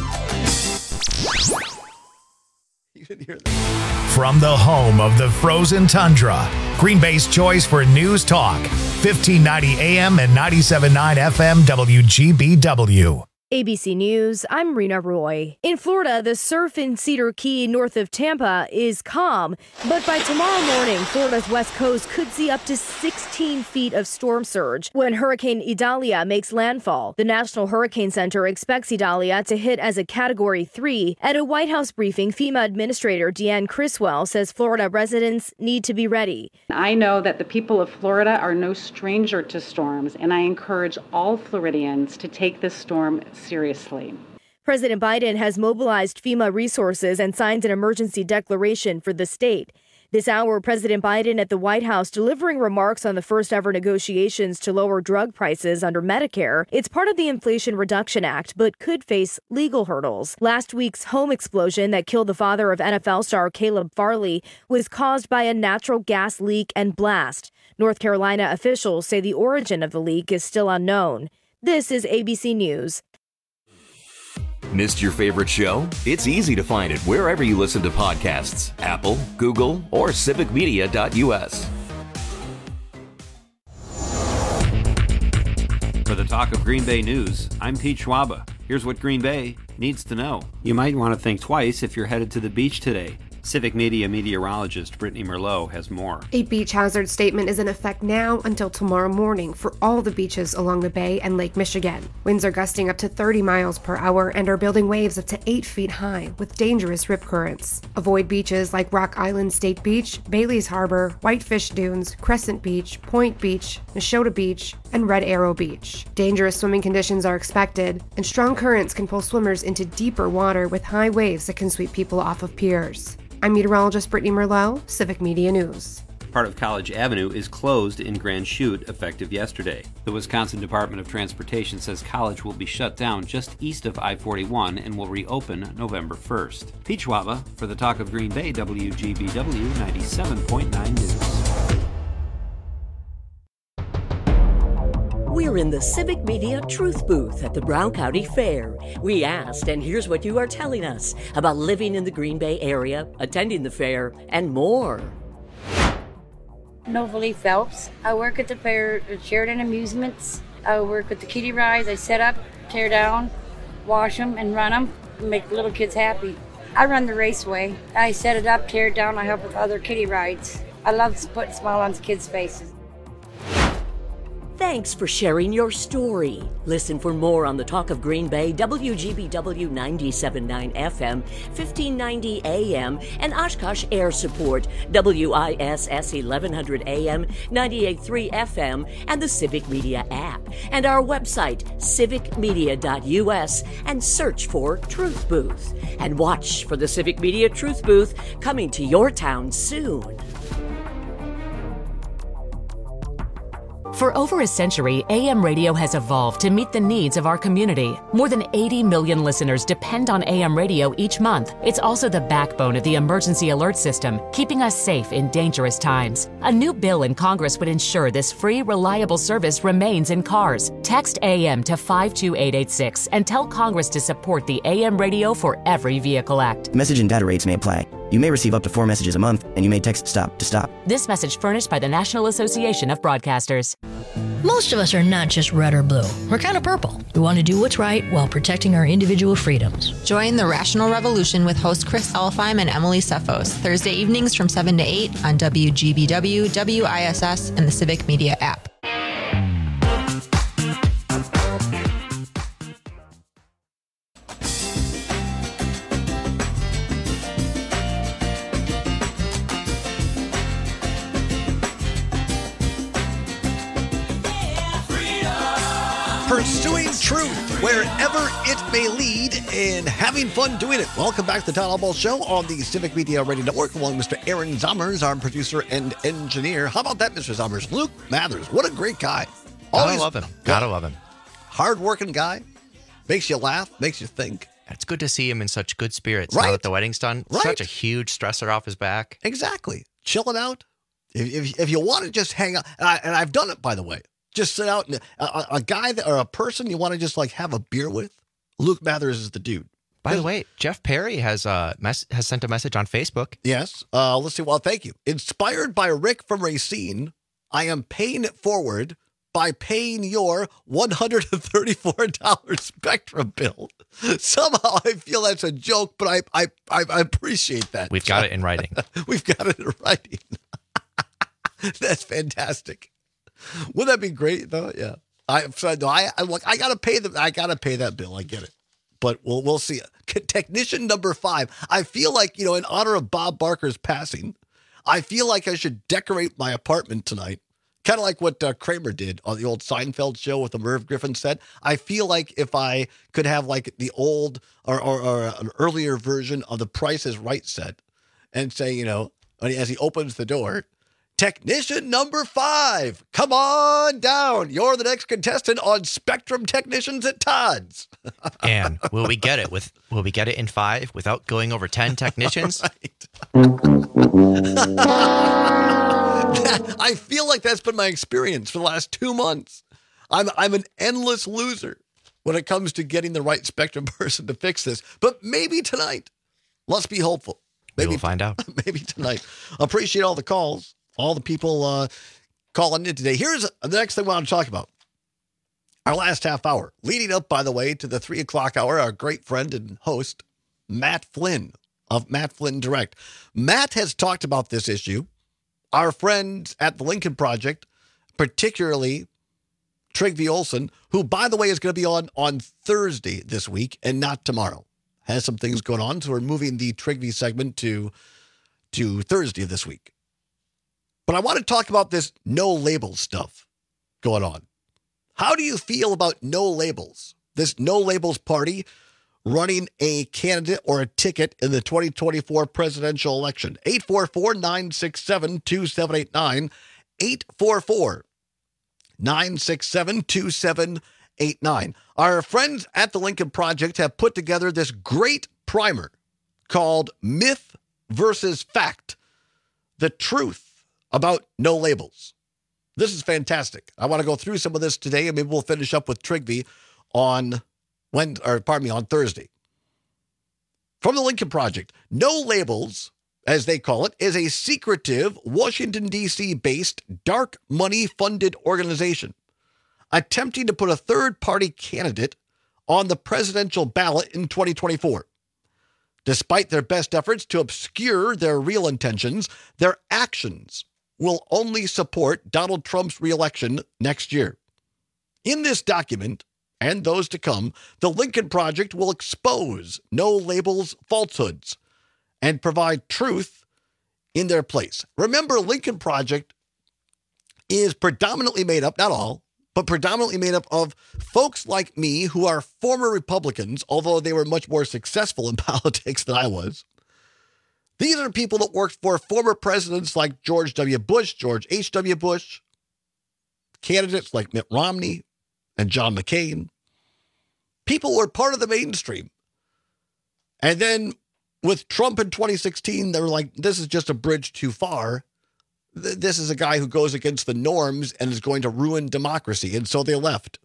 You didn't hear that. From the home of the frozen tundra, Green Bay's choice for news talk, fifteen ninety A M and ninety-seven point nine F M W G B W. A B C News, I'm Rena Roy. In Florida, the surf in Cedar Key north of Tampa is calm, but by tomorrow morning, Florida's west coast could see up to sixteen feet of storm surge when Hurricane Idalia makes landfall. The National Hurricane Center expects Idalia to hit as a Category three. At a White House briefing, FEMA Administrator Deanne Criswell says Florida residents need to be ready. I know that the people of Florida are no stranger to storms, and I encourage all Floridians to take this storm seriously. President Biden has mobilized FEMA resources and signed an emergency declaration for the state. This hour, President Biden at the White House delivering remarks on the first ever negotiations to lower drug prices under Medicare. It's part of the Inflation Reduction Act, but could face legal hurdles. Last week's home explosion that killed the father of N F L star Caleb Farley was caused by a natural gas leak and blast. North Carolina officials say the origin of the leak is still unknown. This is A B C News. Missed your favorite show? It's easy to find it wherever you listen to podcasts. Apple, Google, or civic media dot U S. For the Talk of Green Bay News, I'm Pete Schwaba. Here's what Green Bay needs to know. You might want to think twice if you're headed to the beach today. Civic Media meteorologist Brittany Merlot has more. A beach hazard statement is in effect now until tomorrow morning for all the beaches along the Bay and Lake Michigan. Winds are gusting up to thirty miles per hour and are building waves up to eight feet high with dangerous rip currents. Avoid beaches like Rock Island State Beach, Bailey's Harbor, Whitefish Dunes, Crescent Beach, Point Beach, Neshota Beach, and Red Arrow Beach. Dangerous swimming conditions are expected, and strong currents can pull swimmers into deeper water with high waves that can sweep people off of piers. I'm meteorologist Brittany Merlot, Civic Media News. Part of College Avenue is closed in Grand Chute effective yesterday. The Wisconsin Department of Transportation says College will be shut down just east of I forty-one and will reopen November first. Pete Schwaba for the Talk of Green Bay, W G B W ninety-seven point nine News. We're in the Civic Media Truth Booth at the Brown County Fair. We asked, and here's what you are telling us about living in the Green Bay area, attending the fair, and more. Novalee Phelps. I work at the fair at Sheridan Amusements. I work with the kiddie rides. I set up, tear down, wash them, and run them, and make little kids happy. I run the raceway. I set it up, tear it down. I help with other kiddie rides. I love putting a smile on kids' faces. Thanks for sharing your story. Listen for more on the Talk of Green Bay, W G B W ninety-seven point nine F M, fifteen ninety A M, and Oshkosh Air Support, W I S S eleven hundred A M, ninety-eight point three F M, and the Civic Media app, and our website, civic media dot U S, and search for Truth Booth. And watch for the Civic Media Truth Booth coming to your town soon. For over a century, A M radio has evolved to meet the needs of our community. More than eighty million listeners depend on A M radio each month. It's also the backbone of the emergency alert system, keeping us safe in dangerous times. A new bill in Congress would ensure this free, reliable service remains in cars. Text A M to five two eight eight six and tell Congress to support the A M Radio for Every Vehicle Act. Message and data rates may apply. You may receive up to four messages a month, and you may text STOP to stop. This message furnished by the National Association of Broadcasters. Most of us are not just red or blue. We're kind of purple. We want to do what's right while protecting our individual freedoms. Join the Rational Revolution with host Chris Elfheim and Emily Cephos, Thursday evenings from seven to eight on W G B W, W I S S, and the Civic Media app. Pursuing truth wherever it may lead and having fun doing it. Welcome back to the Town Hall Ball Show on the Civic Media Radio Network along with Mister Aaron Zommers, our producer and engineer. How about that, Mister Zommers? Luke Mathers, what a great guy. Always, Gotta love him. Gotta love him. Hard-working guy. Makes you laugh, makes you think. It's good to see him in such good spirits right. now that the wedding's done. Right. Such a huge stressor off his back. Exactly. Chilling out. If, if, if you want to just hang out, and, I, and I've done it, by the way. Just sit out, and a, a guy that, or a person you want to just like have a beer with, Luke Mathers is the dude. By the way, Jeff Perry has uh mes- has sent a message on Facebook. Yes. Uh, let's see. Well, thank you. Inspired by Rick from Racine, I am paying it forward by paying your one hundred thirty-four dollars Spectrum bill. Somehow I feel that's a joke, but I I, I, I appreciate that. We've got it in writing. We've got it in writing. That's fantastic. Wouldn't that be great though? Yeah. I so no, I I look I gotta pay the I gotta pay that bill. I get it. But we'll we'll see. Technician number five. I feel like, you know, in honor of Bob Barker's passing, I feel like I should decorate my apartment tonight. Kind of like what uh, Kramer did on the old Seinfeld show with the Merv Griffin set. I feel like if I could have like the old or, or, or an earlier version of the Price is Right set and say, you know, as he opens the door. Technician number five, come on down. You're the next contestant on Spectrum Technicians at Todd's. And will we get it with? Will we get it in five without going over ten technicians? I feel like that's been my experience for the last two months. I'm I'm an endless loser when it comes to getting the right Spectrum person to fix this. But maybe tonight. Let's be hopeful. Maybe we will find out. Maybe tonight. Appreciate all the calls. All the people uh, calling in today. Here's the next thing we want to talk about. Our last half hour. Leading up, by the way, to the three o'clock hour, our great friend and host, Matt Flynn of Matt Flynn Direct. Matt has talked about this issue. Our friends at the Lincoln Project, particularly Trygve Olsen, who, by the way, is going to be on on Thursday this week and not tomorrow. Has some things going on, so we're moving the Trygve segment to, to Thursday this week. But I want to talk about this no labels stuff going on. How do you feel about no labels? This no labels party running a candidate or a ticket in the twenty twenty-four presidential election. eight four four, nine six seven, two seven eight nine. eight four four, nine six seven, two seven eight nine. Our friends at the Lincoln Project have put together this great primer called Myth versus Fact. The truth about no labels. This is fantastic. I want to go through some of this today, and maybe we'll finish up with Trygve on when, or pardon me, on Thursday. From the Lincoln Project, No Labels, as they call it, is a secretive Washington, D C based dark money funded organization attempting to put a third party candidate on the presidential ballot in twenty twenty-four. Despite their best efforts to obscure their real intentions, their actions will only support Donald Trump's reelection next year. In this document, and those to come, the Lincoln Project will expose No Labels falsehoods and provide truth in their place. Remember, Lincoln Project is predominantly made up, not all, but predominantly made up of folks like me who are former Republicans, although they were much more successful in politics than I was. These are people that worked for former presidents like George W. Bush, George H W. Bush, candidates like Mitt Romney and John McCain. People who were part of the mainstream. And then with Trump in twenty sixteen, they were like, this is just a bridge too far. This is a guy who goes against the norms and is going to ruin democracy. And so they left.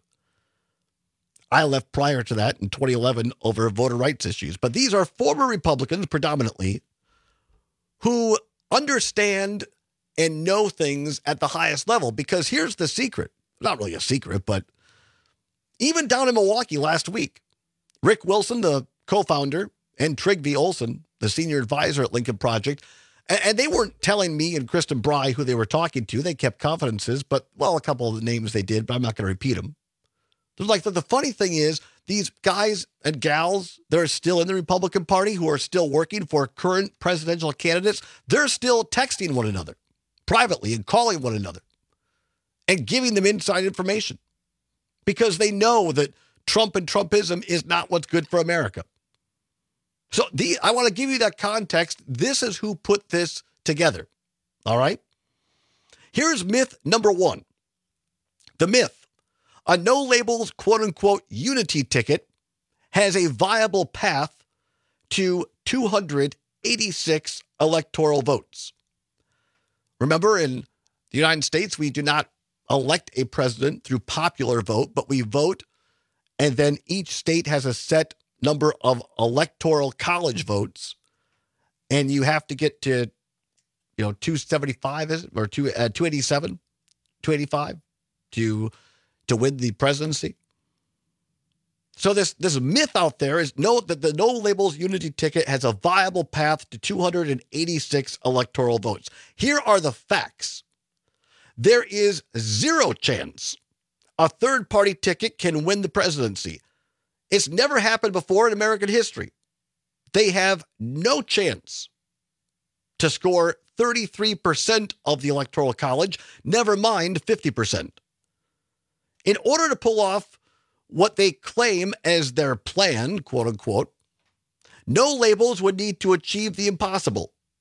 I left prior to that in twenty eleven over voter rights issues. But these are former Republicans predominantly who understand and know things at the highest level. Because here's the secret. Not really a secret, but even down in Milwaukee last week, Rick Wilson, the co-founder, and Trygve Olsen, the senior advisor at Lincoln Project, and, and they weren't telling me and Kristen Bry who they were talking to. They kept confidences, but, well, a couple of the names they did, but I'm not going to repeat them. They're like, the, the funny thing is, these guys and gals that are still in the Republican Party who are still working for current presidential candidates, they're still texting one another privately and calling one another and giving them inside information because they know that Trump and Trumpism is not what's good for America. So the, I want to give you that context. This is who put this together. All right. Here's myth number one. The myth. A no labels quote unquote unity ticket has a viable path to two hundred eighty-six electoral votes. Remember, in the United States, we do not elect a president through popular vote, but we vote, and then each state has a set number of electoral college votes, and you have to get to, you know, two seventy-five, is it? Or two, uh, two eighty-seven, two eighty-five to, to win the presidency. So this, this myth out there is no, that the no labels unity ticket has a viable path to two hundred eighty-six electoral votes. Here are the facts. There is zero chance a third-party ticket can win the presidency. It's never happened before in American history. They have no chance to score thirty-three percent of the Electoral College, never mind fifty percent. In order to pull off what they claim as their plan, quote unquote, no labels would need to achieve the impossible.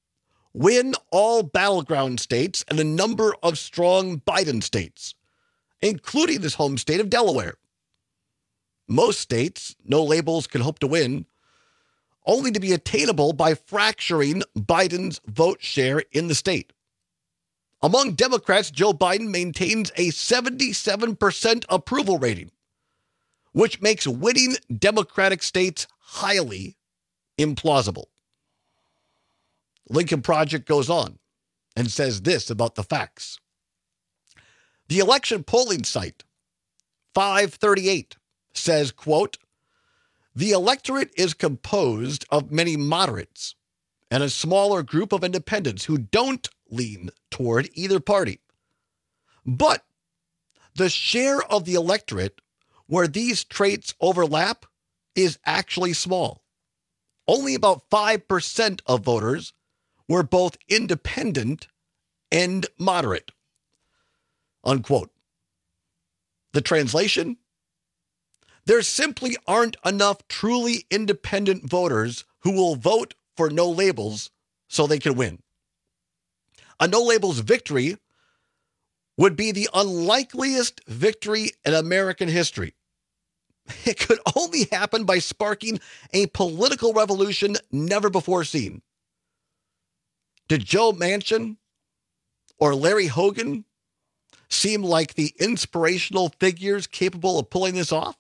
win all battleground states and a number of strong Biden states, including his home state of Delaware. Most states, no labels can hope to win, only to be attainable by fracturing Biden's vote share in the state. Among Democrats, Joe Biden maintains a seventy-seven percent approval rating, which makes winning Democratic states highly implausible. Lincoln Project goes on and says this about the facts. The election polling site, five thirty-eight, says, quote, the electorate is composed of many moderates and a smaller group of independents who don't lean toward either party. But the share of the electorate where these traits overlap is actually small. Only about five percent of voters were both independent and moderate, unquote. The translation? There simply aren't enough truly independent voters who will vote for no labels so they can win. A no labels victory would be the unlikeliest victory in American history. It could only happen by sparking a political revolution never before seen. Did Joe Manchin or Larry Hogan seem like the inspirational figures capable of pulling this off?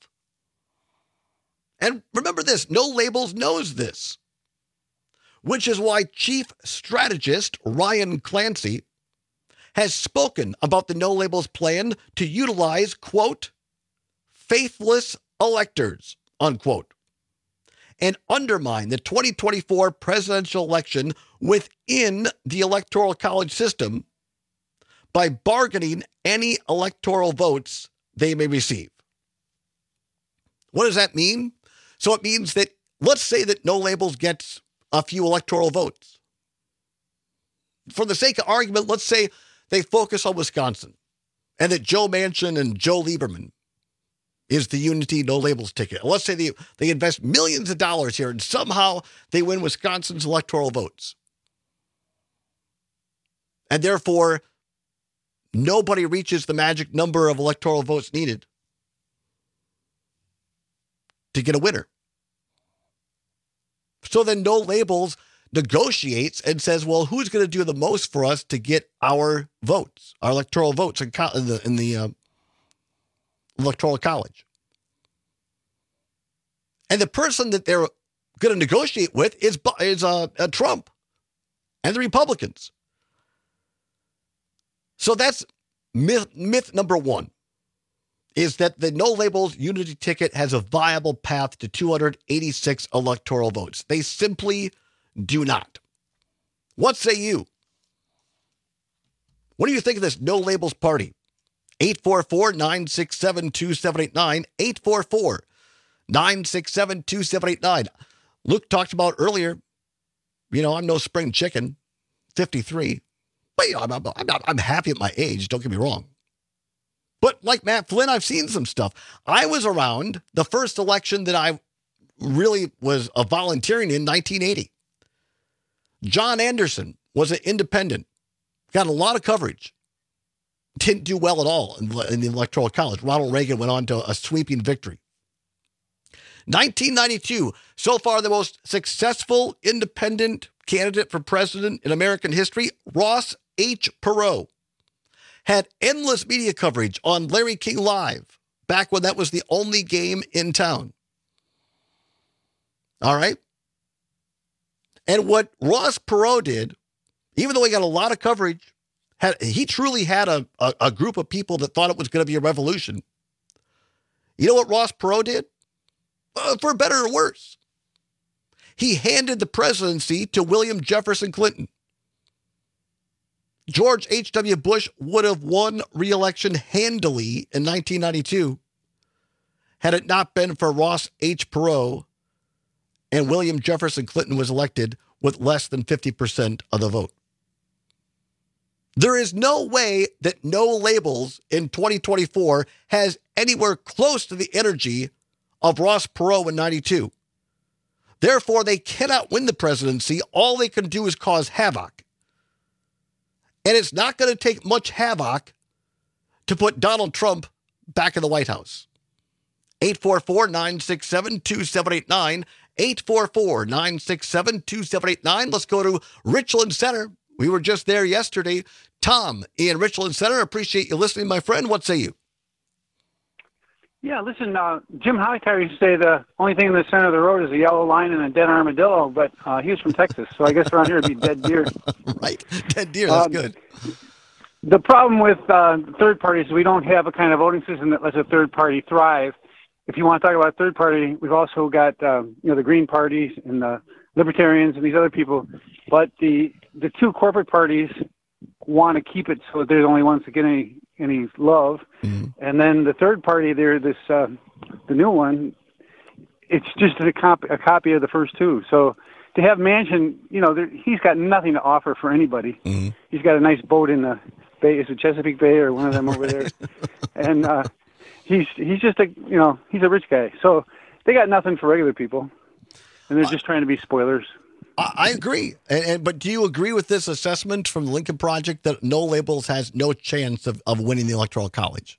And remember this, No Labels knows this, which is why Chief Strategist Ryan Clancy has spoken about the No Labels plan to utilize, quote, faithless electors, unquote, and undermine the twenty twenty-four presidential election within the Electoral College system by bargaining any electoral votes they may receive. What does that mean? So it means that, let's say that No Labels gets a few electoral votes. For the sake of argument, let's say they focus on Wisconsin and that Joe Manchin and Joe Lieberman is the Unity No Labels ticket. Let's say they, they invest millions of dollars here and somehow they win Wisconsin's electoral votes. And therefore, nobody reaches the magic number of electoral votes needed to get a winner. So then No Labels negotiates and says, well, who's going to do the most for us to get our votes, our electoral votes in, co- in the, in the uh, Electoral College? And the person that they're going to negotiate with is, is uh, uh, Trump and the Republicans. So that's myth, myth number one, is that the No Labels Unity ticket has a viable path to two hundred eighty-six electoral votes. They simply do not. What say you? What do you think of this No Labels party? eight four four, nine six seven, two seven eight nine, eight four four, nine six seven, two seven eight nine. Luke talked about earlier, you know, I'm no spring chicken, fifty-three. But, you know, I'm, I'm, not, I'm happy at my age, don't get me wrong. But like Matt Flynn, I've seen some stuff. I was around the first election that I really was uh, volunteering in, nineteen eighty. John Anderson was an independent, got a lot of coverage, didn't do well at all in, in the Electoral College. Ronald Reagan went on to a sweeping victory. nineteen ninety-two, so far the most successful independent candidate for president in American history, Ross H. Perot, had endless media coverage on Larry King Live, back when that was the only game in town. All right? And what Ross Perot did, even though he got a lot of coverage, had he truly had a, a, a group of people that thought it was going to be a revolution. You know what Ross Perot did? Uh, for better or worse. He handed the presidency to William Jefferson Clinton. George H W. Bush would have won re-election handily in nineteen ninety-two had it not been for Ross H. Perot, and William Jefferson Clinton was elected with less than fifty percent of the vote. There is no way that No Labels in twenty twenty-four has anywhere close to the energy of Ross Perot in ninety-two. Therefore, they cannot win the presidency. All they can do is cause havoc And it's not going to take much havoc to put Donald Trump back in the White House. eight four four, nine six seven, two seven eight nine. eight four four, nine six seven, two seven eight nine. Let's go to Richland Center. We were just there yesterday. Tom in Richland Center, appreciate you listening, my friend. What say you? Yeah, listen, uh, Jim Hightower used to say the only thing in the center of the road is a yellow line and a dead armadillo, but uh, he was from Texas, so I guess around here it'd be dead deer. Right, dead deer, that's um, good. The problem with uh, third parties is we don't have a kind of voting system that lets a third party thrive. If you want to talk about third party, we've also got um, you know the Green parties and the Libertarians and these other people, but the the two corporate parties want to keep it so that they're the only ones that get any any love. Mm-hmm. And then the third party, there, this uh, the new one, it's just a, cop- a copy of the first two. So to have Manchin, you know, there, he's got nothing to offer for anybody. Mm-hmm. He's got a nice boat in the bay. Is it Chesapeake Bay or one of them over there? And uh, he's he's just a you know he's a rich guy. So they got nothing for regular people, and they're just trying to be spoilers. I agree. And, and but do you agree with this assessment from the Lincoln Project that No Labels has no chance of, of winning the Electoral College?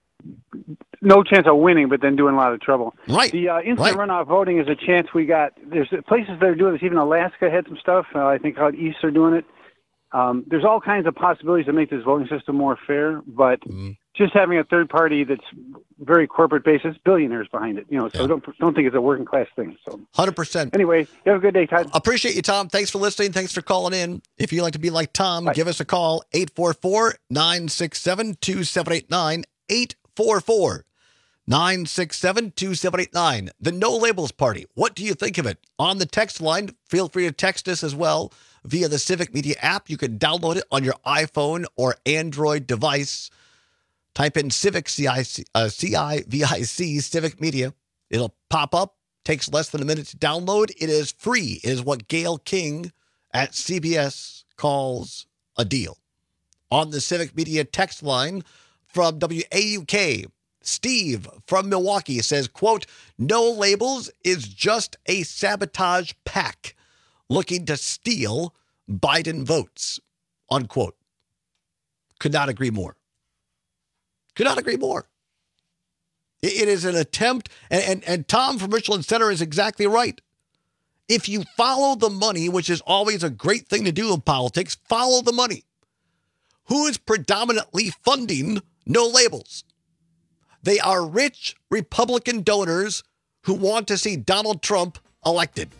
No chance of winning, but then doing a lot of trouble. Right. The uh, instant right. runoff voting is a chance we got. There's places that are doing this. Even Alaska had some stuff. Uh, I think out east are doing it. Um, there's all kinds of possibilities to make this voting system more fair, but mm. just having a third party that's very corporate based, it's billionaires behind it, you know. So yeah. don't don't think it's a working class thing. So one hundred percent. Anyway, you have a good day, Todd. Appreciate you, Tom. Thanks for listening. Thanks for calling in. If you'd like to be like Tom, Bye. give us a call eight four four, nine six seven, two seven eight nine. eight four four, nine six seven, two seven eight nine. The No Labels Party. What do you think of it? On the text line, feel free to text us as well via the Civic Media app. You can download it on your iPhone or Android device. Type in Civic C I C, uh, C I V I C, Civic Media. It'll pop up. Takes less than a minute to download. It is free. It is what Gayle King at C B S calls a deal. On the Civic Media text line from W A U K, Steve from Milwaukee says, quote, No Labels is just a sabotage pack looking to steal Biden votes, unquote. Could not agree more. Could not agree more. It is an attempt, and, and, and Tom from Richland Center is exactly right. If you follow the money, which is always a great thing to do in politics, follow the money. Who is predominantly funding No Labels? They are rich Republican donors who want to see Donald Trump elected.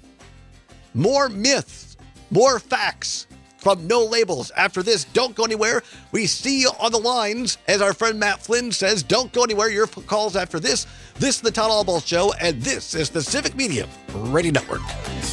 More myths, more facts from No Labels. After this, don't go anywhere. We see you on the lines. As our friend Matt Flynn says, don't go anywhere. Your calls after this. This is the Todd Albaugh Show, and this is the Civic Media Radio Network.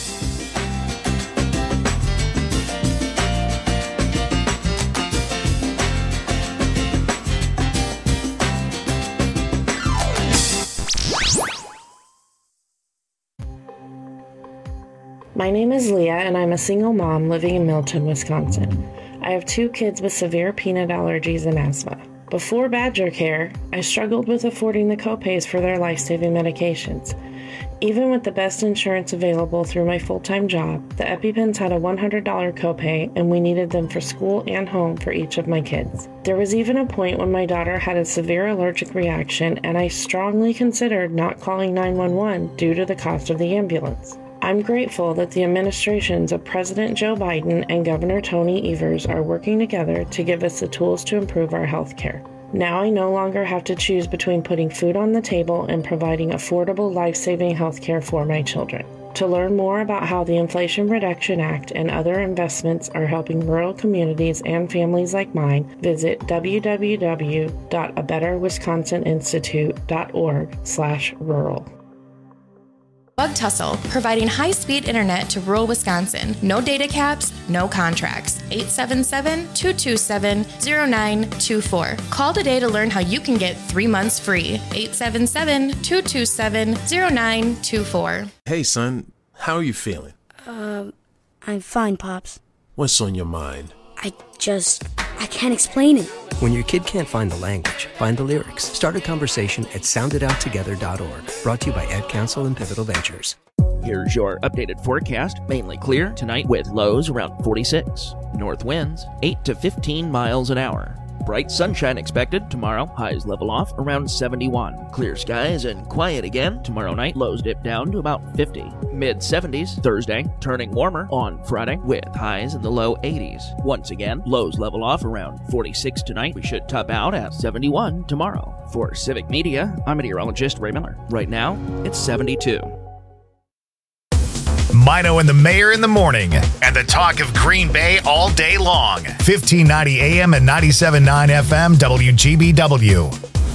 My name is Leah, and I'm a single mom living in Milton, Wisconsin. I have two kids with severe peanut allergies and asthma. Before Badger Care, I struggled with affording the copays for their life-saving medications. Even with the best insurance available through my full-time job, the EpiPens had a one hundred dollars copay, and we needed them for school and home for each of my kids. There was even a point when my daughter had a severe allergic reaction, and I strongly considered not calling nine one one due to the cost of the ambulance. I'm grateful that the administrations of President Joe Biden and Governor Tony Evers are working together to give us the tools to improve our health care. Now I no longer have to choose between putting food on the table and providing affordable, life-saving health care for my children. To learn more about how the Inflation Reduction Act and other investments are helping rural communities and families like mine, visit w w w dot a better wisconsin institute dot org slash rural. Bug Tussle, providing high-speed internet to rural Wisconsin. No data caps, no contracts. eight seven seven, two two seven, zero nine two four. Call today to learn how you can get three months free. eight seven seven, two two seven, zero nine two four. Hey, son. How are you feeling? Um, uh, I'm fine, Pops. What's on your mind? I just... I can't explain it. When your kid can't find the language, find the lyrics. Start a conversation at sound it out together dot org. Brought to you by Ad Council and Pivotal Ventures. Here's your updated forecast. Mainly clear tonight with lows around forty-six. North winds eight to fifteen miles an hour. Bright sunshine expected tomorrow. Highs level off around seventy-one. Clear skies and quiet again tomorrow night. Lows dip down to about fifty. Mid seventies Thursday, turning warmer on Friday with highs in the low eighties. Once again, lows level off around forty-six tonight. We should top out at seventy-one tomorrow. For Civic Media, I'm meteorologist Ray Miller. Right now, it's seventy-two. Mino and the Mayor in the morning, and the talk of Green Bay all day long. fifteen ninety A M and ninety-seven point nine F M W G B W.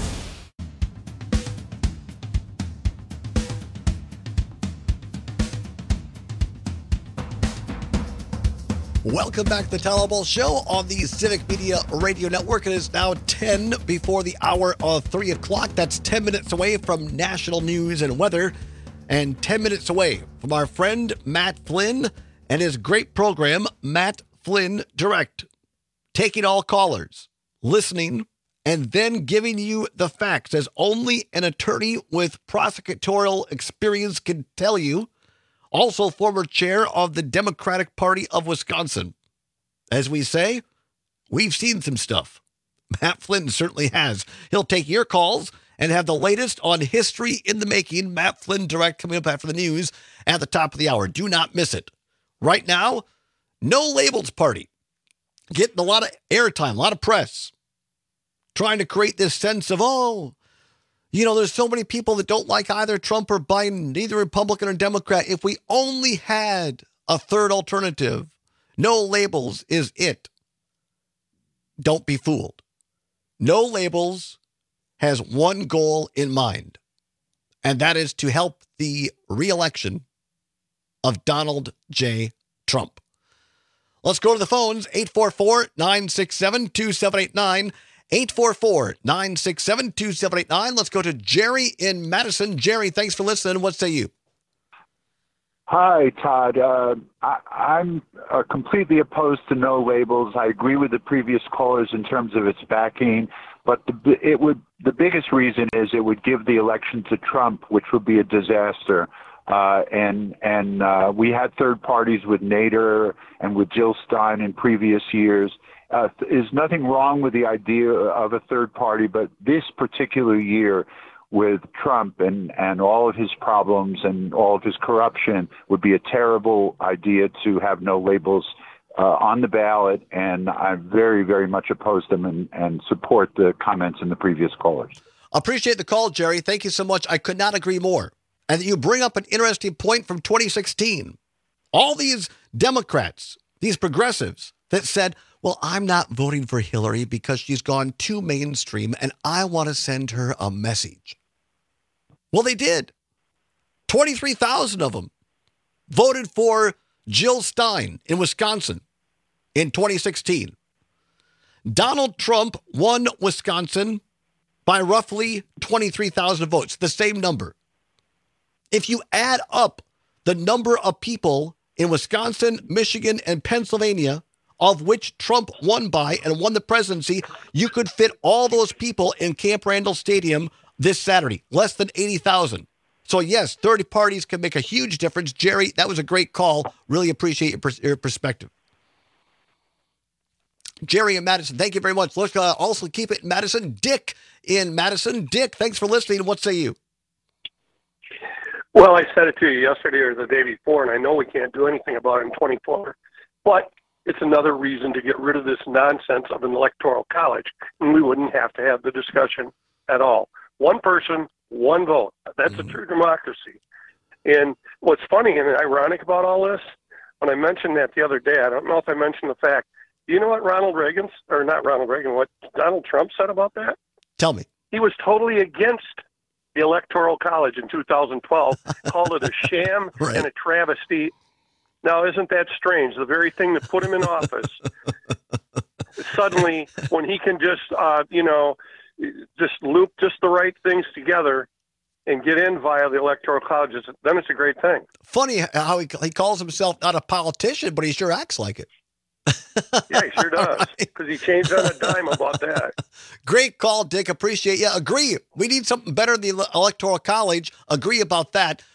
Welcome back to the Tyler Ball Show on the Civic Media Radio Network. It is now ten before the hour of three o'clock. That's ten minutes away from national news and weather, and ten minutes away from our friend Matt Flynn and his great program, Matt Flynn Direct. Taking all callers, listening, and then giving you the facts as only an attorney with prosecutorial experience can tell you. Also former chair of the Democratic Party of Wisconsin. As we say, we've seen some stuff. Matt Flynn certainly has. He'll take your calls and have the latest on history in the making. Matt Flynn Direct coming up after the news at the top of the hour. Do not miss it. Right now, No Labels Party. Getting a lot of airtime, a lot of press. Trying to create this sense of, oh, you know, there's so many people that don't like either Trump or Biden, neither Republican or Democrat. If we only had a third alternative, No Labels is it. Don't be fooled. No Labels has one goal in mind, and that is to help the re-election of Donald J. Trump. Let's go to the phones, eight four four, nine six seven, two seven eight nine, eight four four, nine six seven, two seven eight nine. Let's go to Jerry in Madison. Jerry, thanks for listening. What say you? Hi, Todd. Uh, I, I'm uh, completely opposed to No Labels. I agree with the previous callers in terms of its backing, but the, it would the biggest reason is it would give the election to Trump, which would be a disaster. Uh, and and uh, we had third parties with Nader and with Jill Stein in previous years. Uh, there's nothing wrong with the idea of a third party, but this particular year with Trump and, and all of his problems and all of his corruption would be a terrible idea to have No Labels uh, on the ballot. And I very, very much oppose them and, and support the comments in the previous callers. Appreciate the call, Jerry. Thank you so much. I could not agree more. And you bring up an interesting point from twenty sixteen. All these Democrats, these progressives that said, well, I'm not voting for Hillary because she's gone too mainstream and I want to send her a message. Well, they did. twenty-three thousand of them voted for Jill Stein in Wisconsin in twenty sixteen. Donald Trump won Wisconsin by roughly twenty-three thousand votes, the same number. If you add up the number of people in Wisconsin, Michigan, and Pennsylvania of which Trump won by and won the presidency, you could fit all those people in Camp Randall Stadium this Saturday, less than eighty thousand. So yes, thirty parties can make a huge difference. Jerry, that was a great call. Really appreciate your, pers- your perspective. Jerry in Madison, thank you very much. Let's uh, also keep it in Madison. Dick in Madison. Dick, thanks for listening. What say you? Well, I said it to you yesterday or the day before, and I know we can't do anything about it in twenty-four, but it's another reason to get rid of this nonsense of an electoral college, and we wouldn't have to have the discussion at all. One person, one vote. That's mm-hmm. a true democracy. And what's funny and ironic about all this, when I mentioned that the other day, I don't know if I mentioned the fact, do you know what Ronald Reagan's, or not Ronald Reagan, what Donald Trump said about that? Tell me. He was totally against the Electoral College in two thousand twelve, called it a sham right. and a travesty. Now, isn't that strange? The very thing that put him in office, suddenly, when he can just, uh, you know, just loop just the right things together and get in via the Electoral College, then it's a great thing. Funny how he, he calls himself not a politician, but he sure acts like it. Yeah, he sure does, because right. he changed on a dime about that. Great call, Dick. Appreciate you. Agree. We need something better than the Electoral College. Agree about that.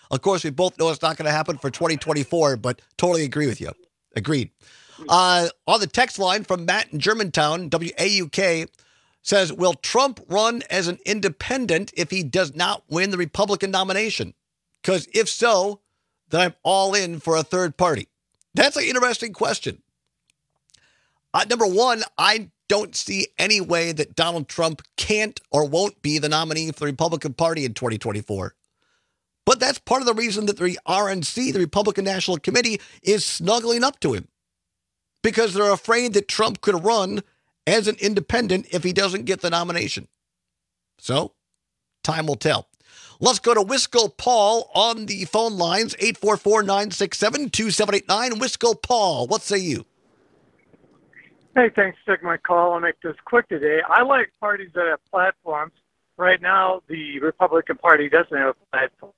Of course, we both know it's not going to happen for twenty twenty-four, but totally agree with you. Agreed. Uh, on the text line from Matt in Germantown, W A U K says, will Trump run as an independent if he does not win the Republican nomination? Because if so, then I'm all in for a third party. That's an interesting question. Uh, number one, I don't see any way that Donald Trump can't or won't be the nominee for the Republican Party in twenty twenty-four. But that's part of the reason that the R N C, the Republican National Committee, is snuggling up to him. Because they're afraid that Trump could run as an independent if he doesn't get the nomination. So, time will tell. Let's go to Wisco Paul on the phone lines, eight four four, nine six seven, two seven eight nine. Wisco Paul, what say you? Hey, thanks for taking my call. I'll make this quick today. I like parties that have platforms. Right now, the Republican Party doesn't have a platform.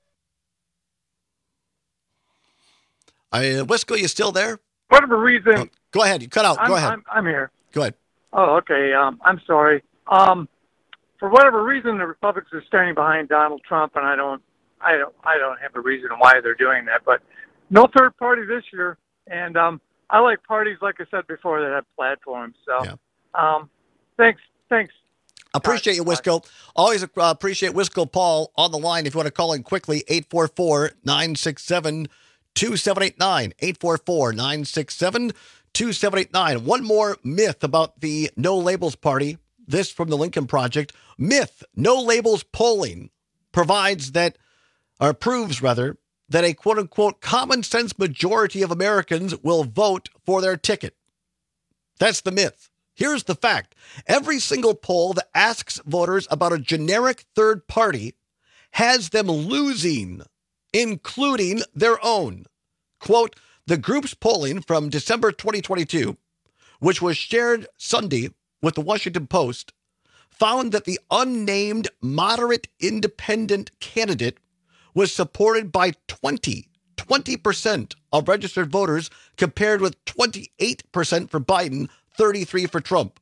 Uh, Wisco, you still there? Whatever reason. Oh, go ahead. You cut out. I'm, go ahead. I'm, I'm here. Go ahead. Oh, okay. Um, I'm sorry. Um, for whatever reason, the Republicans are standing behind Donald Trump, and I don't, I don't, I don't have a reason why they're doing that. But no third party this year, and um, I like parties, like I said before, that have platforms. So, yeah. um, thanks, thanks. Appreciate you, Wisco. Always uh, appreciate Wisco Paul on the line. If you want to call in quickly, eight four four, nine six seven, two seven eight nine, eight four four, nine six seven, two seven eight nine. One more myth about the No Labels Party. This from the Lincoln Project. Myth, No Labels polling provides that, or proves rather, that a quote-unquote common sense majority of Americans will vote for their ticket. That's the myth. Here's the fact. Every single poll that asks voters about a generic third party has them losing, including their own. Quote, the group's polling from December twenty twenty-two, which was shared Sunday with the Washington Post, found that the unnamed moderate independent candidate was supported by twenty, twenty percent of registered voters compared with twenty-eight percent for Biden, thirty-three for Trump.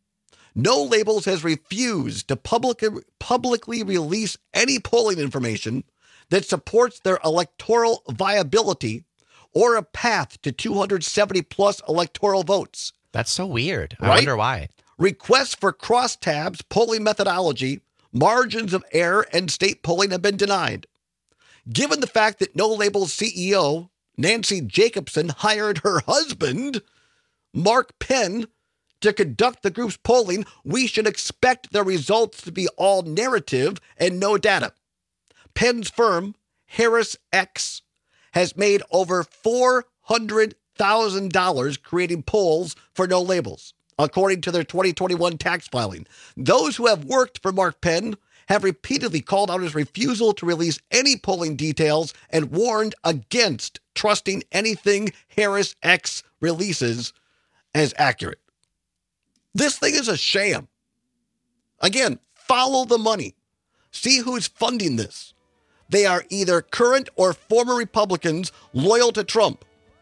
No Labels has refused to public, publicly release any polling information that supports their electoral viability or a path to two hundred seventy plus electoral votes. That's so weird. I Right? wonder why. Requests for crosstabs, polling methodology, margins of error, and state polling have been denied. Given the fact that No Labels C E O Nancy Jacobson hired her husband, Mark Penn, to conduct the group's polling, we should expect the results to be all narrative and no data. Penn's firm, Harris X, has made over four hundred thousand dollars creating polls for No Labels, according to their twenty twenty-one tax filing. Those who have worked for Mark Penn have repeatedly called out his refusal to release any polling details and warned against trusting anything Harris X releases as accurate. This thing is a sham. Again, follow the money. See who's funding this. They are either current or former Republicans loyal to Trump.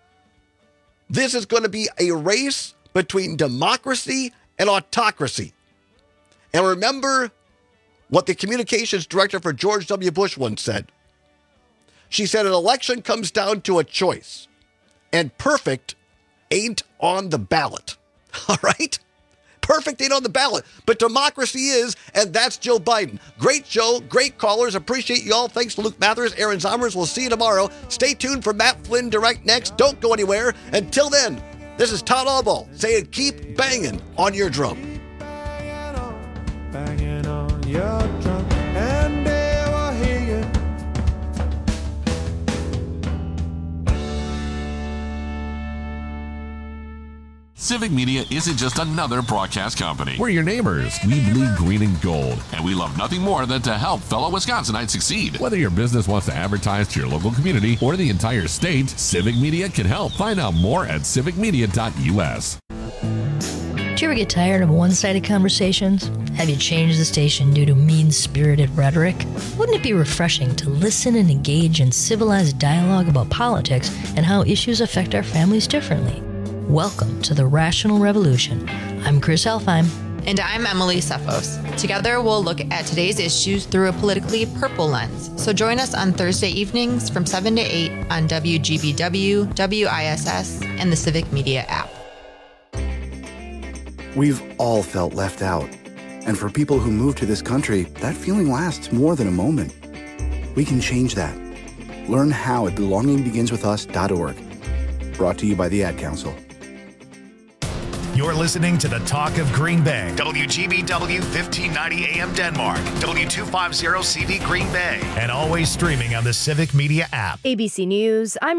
This is going to be a race between democracy and autocracy. And remember what the communications director for George W. Bush once said. She said an election comes down to a choice, and perfect ain't on the ballot. All right? Perfect ain't on the ballot, but democracy is, and that's Joe Biden. Great show, great callers. Appreciate you all. Thanks to Luke Mathers, Aaron Zomers. We'll see you tomorrow. Stay tuned for Matt Flynn Direct next. Don't go anywhere. Until then, this is Todd Albo saying keep banging on your drum. Banging on your drum, and they will hear you. Civic Media isn't just another broadcast company. We're your neighbors. We bleed green and gold. And we love nothing more than to help fellow Wisconsinites succeed. Whether your business wants to advertise to your local community or the entire state, Civic Media can help. Find out more at civic media dot u s. Do you ever get tired of one-sided conversations? Have you changed the station due to mean-spirited rhetoric? Wouldn't it be refreshing to listen and engage in civilized dialogue about politics and how issues affect our families differently? Welcome to the Rational Revolution. I'm Chris Elfheim. And I'm Emily Cephos. Together, we'll look at today's issues through a politically purple lens. So join us on Thursday evenings from seven to eight on W G B W, W I S S, and the Civic Media app. We've all felt left out. And for people who move to this country, that feeling lasts more than a moment. We can change that. Learn how at belonging begins with us dot org. Brought to you by the Ad Council. You're listening to the Talk of Green Bay. W G B W fifteen ninety A M Denmark. W two fifty C V Green Bay. And always streaming on the Civic Media app. A B C News, I'm